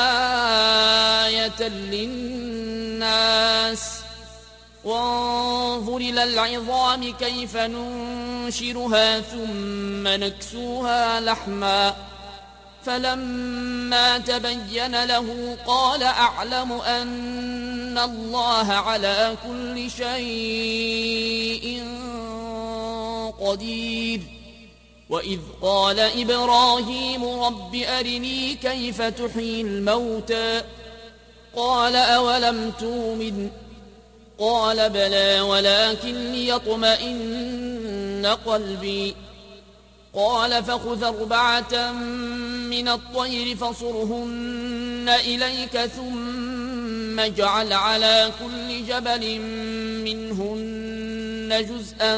آية للناس وانظر إلى العظام كيف ننشرها ثم نكسوها لحما فلما تبين له قال أعلم أن الله على كل شيء قدير وإذ قال إبراهيم رب أرني كيف تحيي الموتى قال أولم تؤمن قال بلى ولكن ليطمئن قلبي قال فخذ 4 من الطير فصرهن إليك ثم اجعل على كل جبل منهن جزءا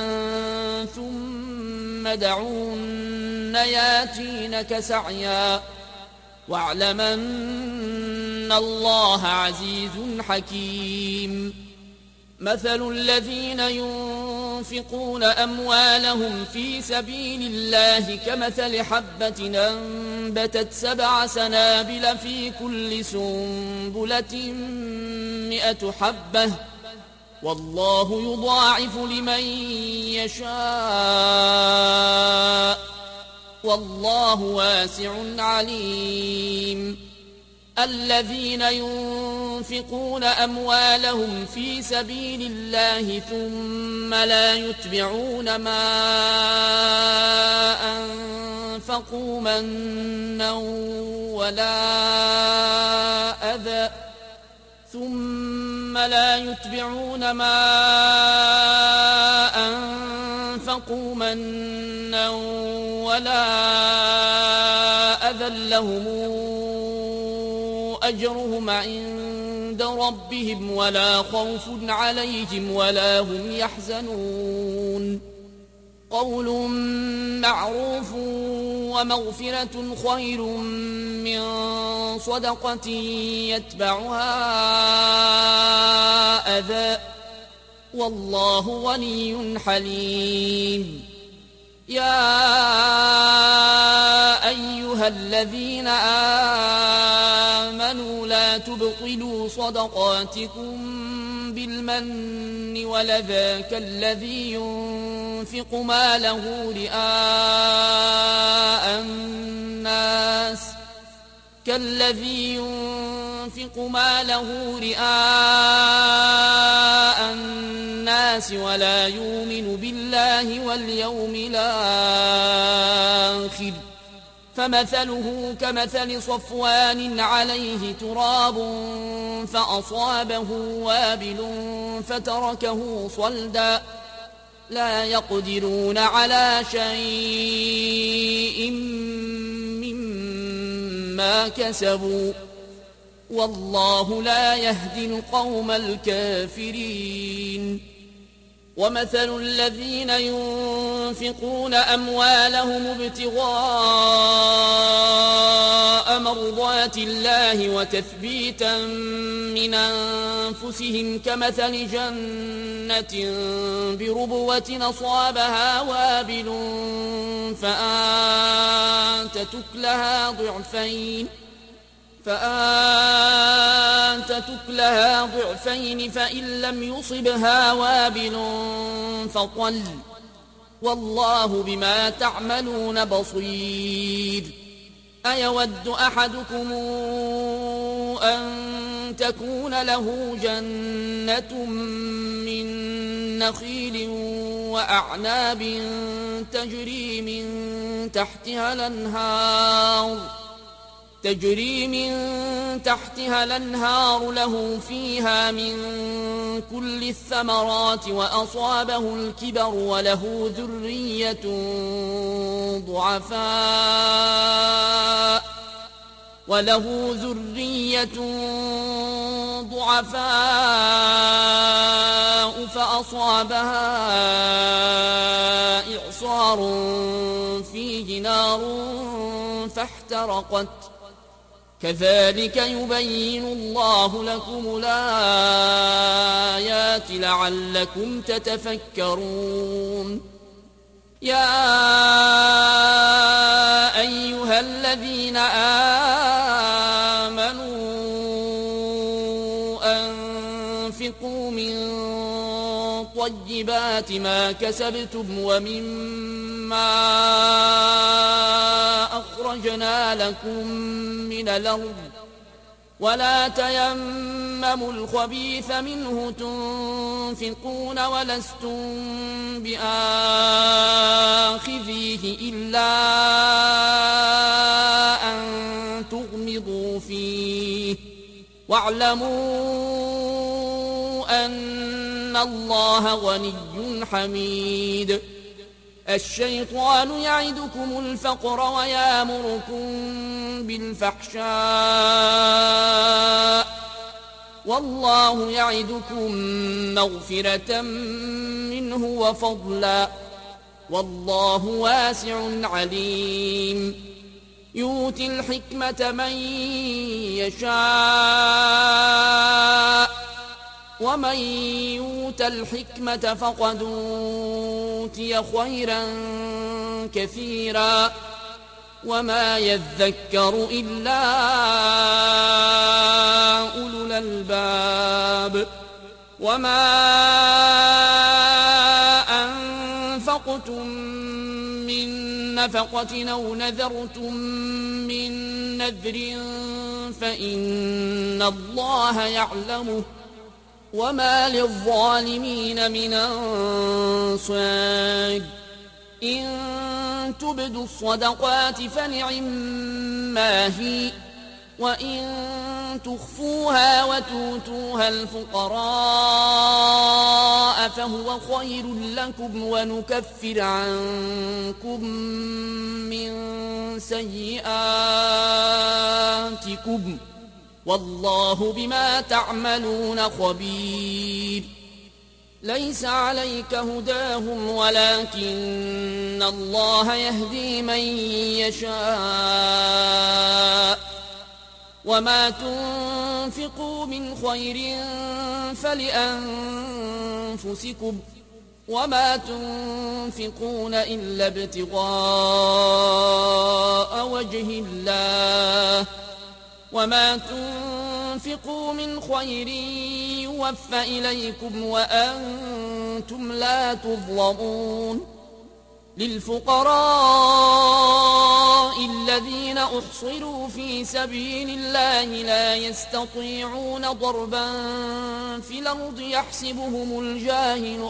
ثم دعوهن ياتينك سعيا واعلم أن الله عزيز حكيم مثل الذين ينفقون أموالهم في سبيل الله كمثل حبة أنبتت 7 سنابل في كل سنبلة 100 حبة والله يضاعف لمن يشاء والله واسع عليم الذين ينفقون أموالهم في سبيل الله ثم لا يتبعون ما أنفقوا منا ولا أذى لهم أجرهم عند ربهم ولا خوف عليهم ولا هم يحزنون قول معروف ومغفرة خير من صدقة يتبعها أذى والله غني حليم أيها الذين آمنوا لا تبطلوا صدقاتكم بالمن والأذى كالذي ينفق ماله رئاء الناس ولا يؤمن بالله واليوم الآخر فمثله كمثل صفوان عليه تراب فأصابه وابل فتركه صلدا لا يقدرون على شيء مما كسبوا والله لا يهدي القوم الكافرين ومثل الذين ينفقون أموالهم ابتغاء مرضات الله وتثبيتا من أنفسهم كمثل جنة بربوة أصابها وابل فآتت أكلها ضعفين فإن لم يصبها وابل فطل والله بما تعملون بصير أيود أحدكم أن تكون له جنة من نخيل وأعناب تجري من تحتها الأنهار له فيها من كل الثمرات وأصابه الكبر وله ذرية ضعفاء فأصابها إعصار فيه نار فاحترقت كذلك يبين الله لكم الآيات لعلكم تتفكرون يا أيها الذين آمنوا أنفقوا من طيبات ما كسبتم ومما أخرجنا لكم من الأرض ولا تيمموا الخبيث منه تنفقون ولستم بآخذيه إلا أن تغمضوا فيه واعلموا أن الله غني حميد الشيطان يعدكم الفقر ويامركم بالفحشاء والله يعدكم مغفرة منه وفضلا والله واسع عليم يؤتي الحكمة من يشاء ومن يؤت الحكمة فقد أوتي خيرا كثيرا وما يذكر إلا أولو الألباب وما أنفقتم من نفقة أو نذرتم من نذر فإن الله يعلمه وما للظالمين من أنصار إن تبدوا الصدقات فنعما هي وإن تخفوها وتؤتوها الفقراء فهو خير لكم ونكفر عنكم من سيئاتكم والله بما تعملون خبير ليس عليك هداهم ولكن الله يهدي من يشاء وما تنفقوا من خير فلأنفسكم وما تنفقون إلا ابتغاء وجه الله وما تنفقوا من خير يوفى إليكم وأنتم لا تظلمون للفقراء الذين أحصروا في سبيل الله لا يستطيعون ضربا في الأرض يحسبهم الجاهل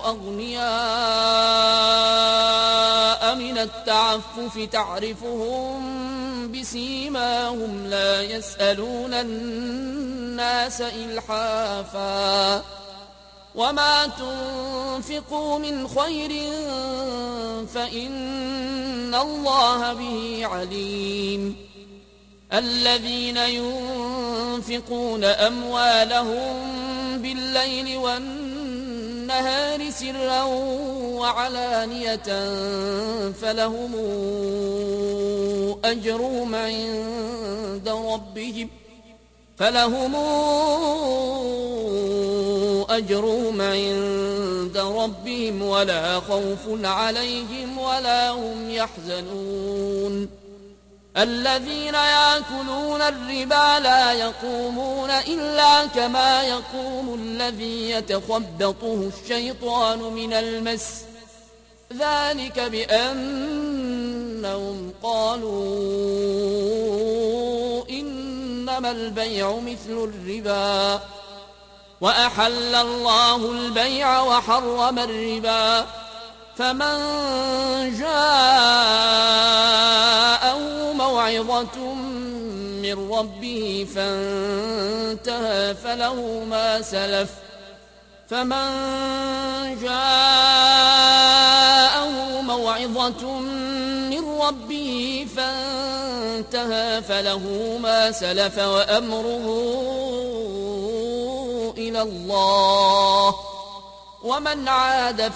أغنياء من التعفف تعرفهم بسيماهم لا يسألون الناس إلحافا وما تنفقوا من خير فإن الله به عليم الذين ينفقون أموالهم بالليل والنهار سرا وعلانية فلهم أجرهم عند ربهم ولا خوف عليهم ولا هم يحزنون الذين يأكلون الربا لا يقومون إلا كما يقوم الذي يتخبطه الشيطان من المس ذلك بأنهم قالوا إنما البيع مثل الربا وأحل الله البيع وحرم الربا فمن جاءه موعظة من ربه فانتهى فله ما سلف وأمره إلى الله ومن عاد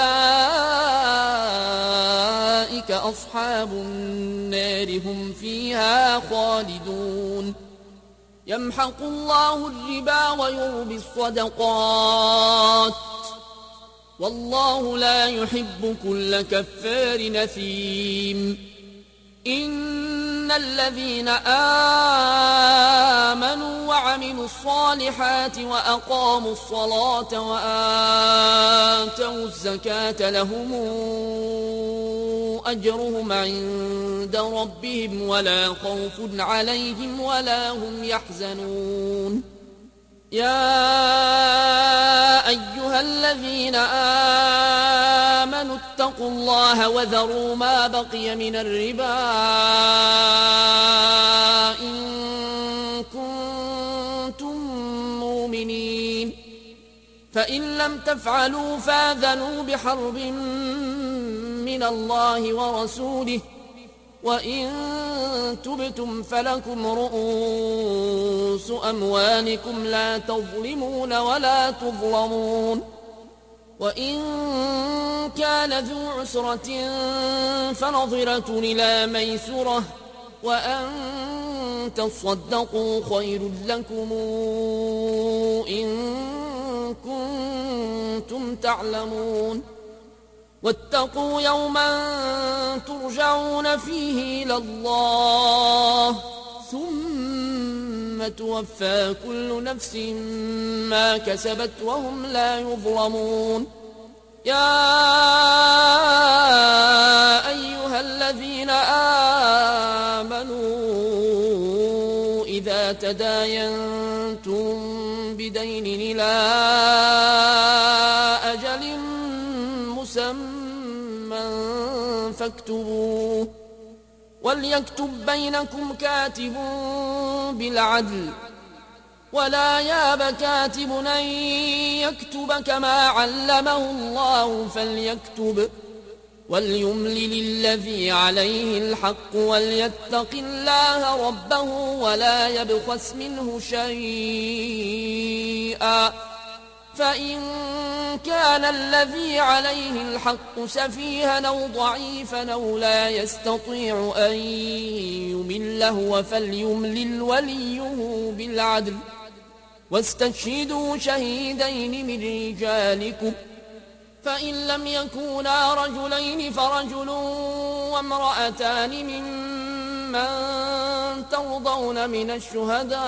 فأولئك أصحاب النار هم فيها خالدون يمحق الله الربا ويربي الصدقات والله لا يحب كل كفار نثيم إن الذين آمنوا وعملوا الصالحات وأقاموا الصلاة وآتوا الزكاة لهم أجرهم عند ربهم ولا خوف عليهم ولا هم يحزنون يا أيها الذين آمنوا اتقوا الله وذروا ما بقي من الربا إن كنتم مؤمنين فإن لم تفعلوا فآذنوا بحرب من الله ورسوله وإن تبتم فلكم رؤوس أموالكم لا تظلمون ولا تظلمون وإن كان ذو عسرة فنظرة إلى ميسرة وأن تصدقوا خير لكم إن كنتم تعلمون واتقوا يوما ترجعون فيه إلى الله ثم توفى كل نفس ما كسبت وهم لا يظلمون يا أيها الذين آمنوا إذا تداينتم بدين إلى أجل مسمى فاكتبوه وليكتب بينكم كاتب بالعدل ولا ياب كاتب أن يكتب كما علمه الله فليكتب وليملل الذي عليه الحق وليتق الله ربه ولا يبخس منه شيئا فإن كان الذي عليه الحق سفيها أو ضعيفا أو لا يستطيع أن يمله فليملل وليه بالعدل واستشهدوا شهيدين من رجالكم فإن لم يكونا رجلين فرجل وامرأتان ممن ترضون من الشهداء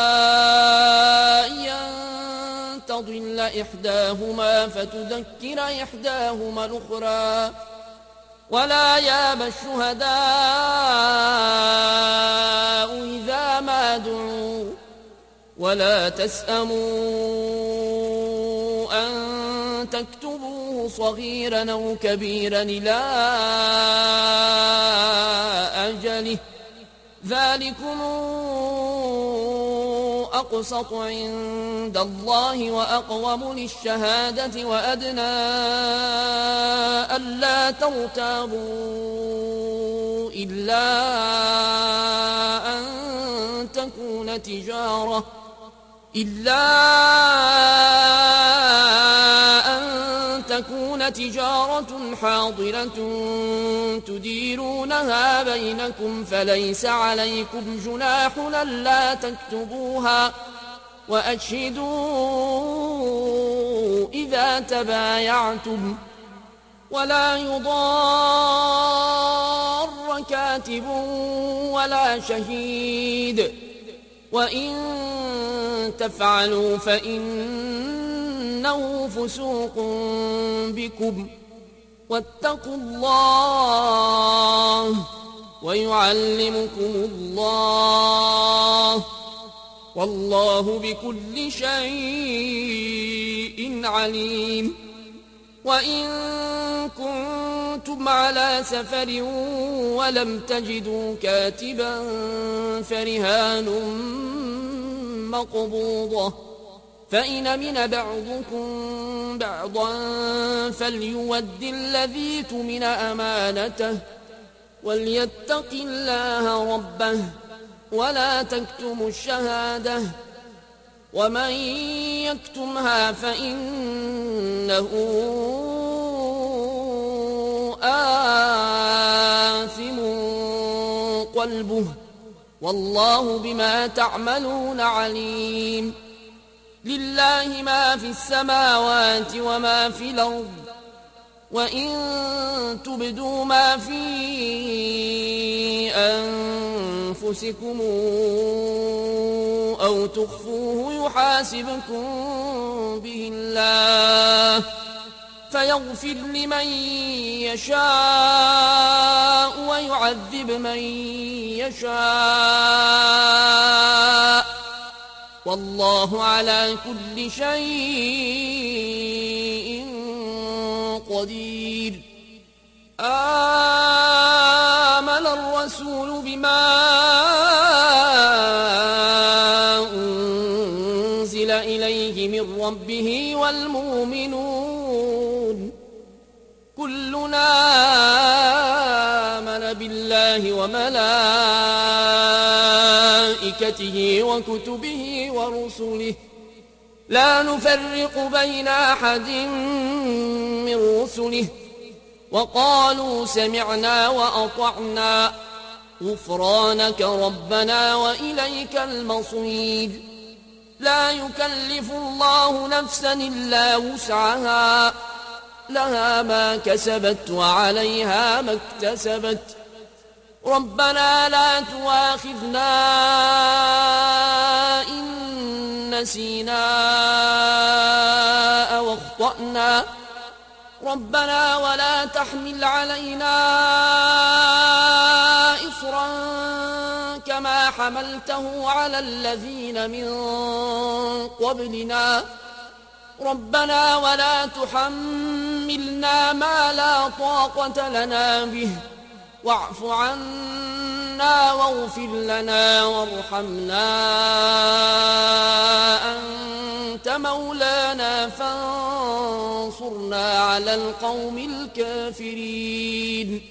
أن تضل إحداهما فتذكر إحداهما الأخرى ولا يأبى الشهداء إذا ما دعوا ولا تسأموا أن تكتبوه صغيرا أو كبيرا إلى أجله ذلكم أقسط عند الله وأقوم للشهادة وأدنى ألا ترتابوا إلا أن تكون تجارة حاضرة تديرونها بينكم فليس عليكم جناح ألا تكتبوها وأشهدوا إذا تبايعتم ولا يضار كاتب ولا شهيد وإن تفعلوا فإنه فسوق بكم واتقوا الله ويعلمكم الله والله بكل شيء عليم وإن كنتم على سفر ولم تجدوا كاتبا فرهان مقبوضة فإن أمن بعضكم بعضا فليود الذي اؤتمن أمانته وليتق الله ربه ولا تكتموا الشهادة ومن يكتمها فإنه آثم قلبه والله بما تعملون عليم لله ما في السماوات وما في الأرض وإن تبدوا ما في أنفسكم أو تخفوه يحاسبكم به الله فيغفر لمن يشاء ويعذب من يشاء والله على كل شيء قدير آمن الرسول بما أنزل إليه من ربه والمؤمنون كلنا آمن بالله وملائكته وكتبه ورسله لا نفرق بين أحد من رسله وقالوا سمعنا وأطعنا غفرانك ربنا وإليك المصير لا يكلف الله نفسا إلا وسعها لها ما كسبت وعليها ما اكتسبت ربنا لا تؤاخذنا إن نسينا أو أخطأنا ربنا ولا تحمل علينا إصرا كما حملته على الذين من قبلنا ربنا ولا تحملنا ما لا طاقة لنا به واعف عنا واغفر لنا وارحمنا أنت مولانا فانصرنا على القوم الكافرين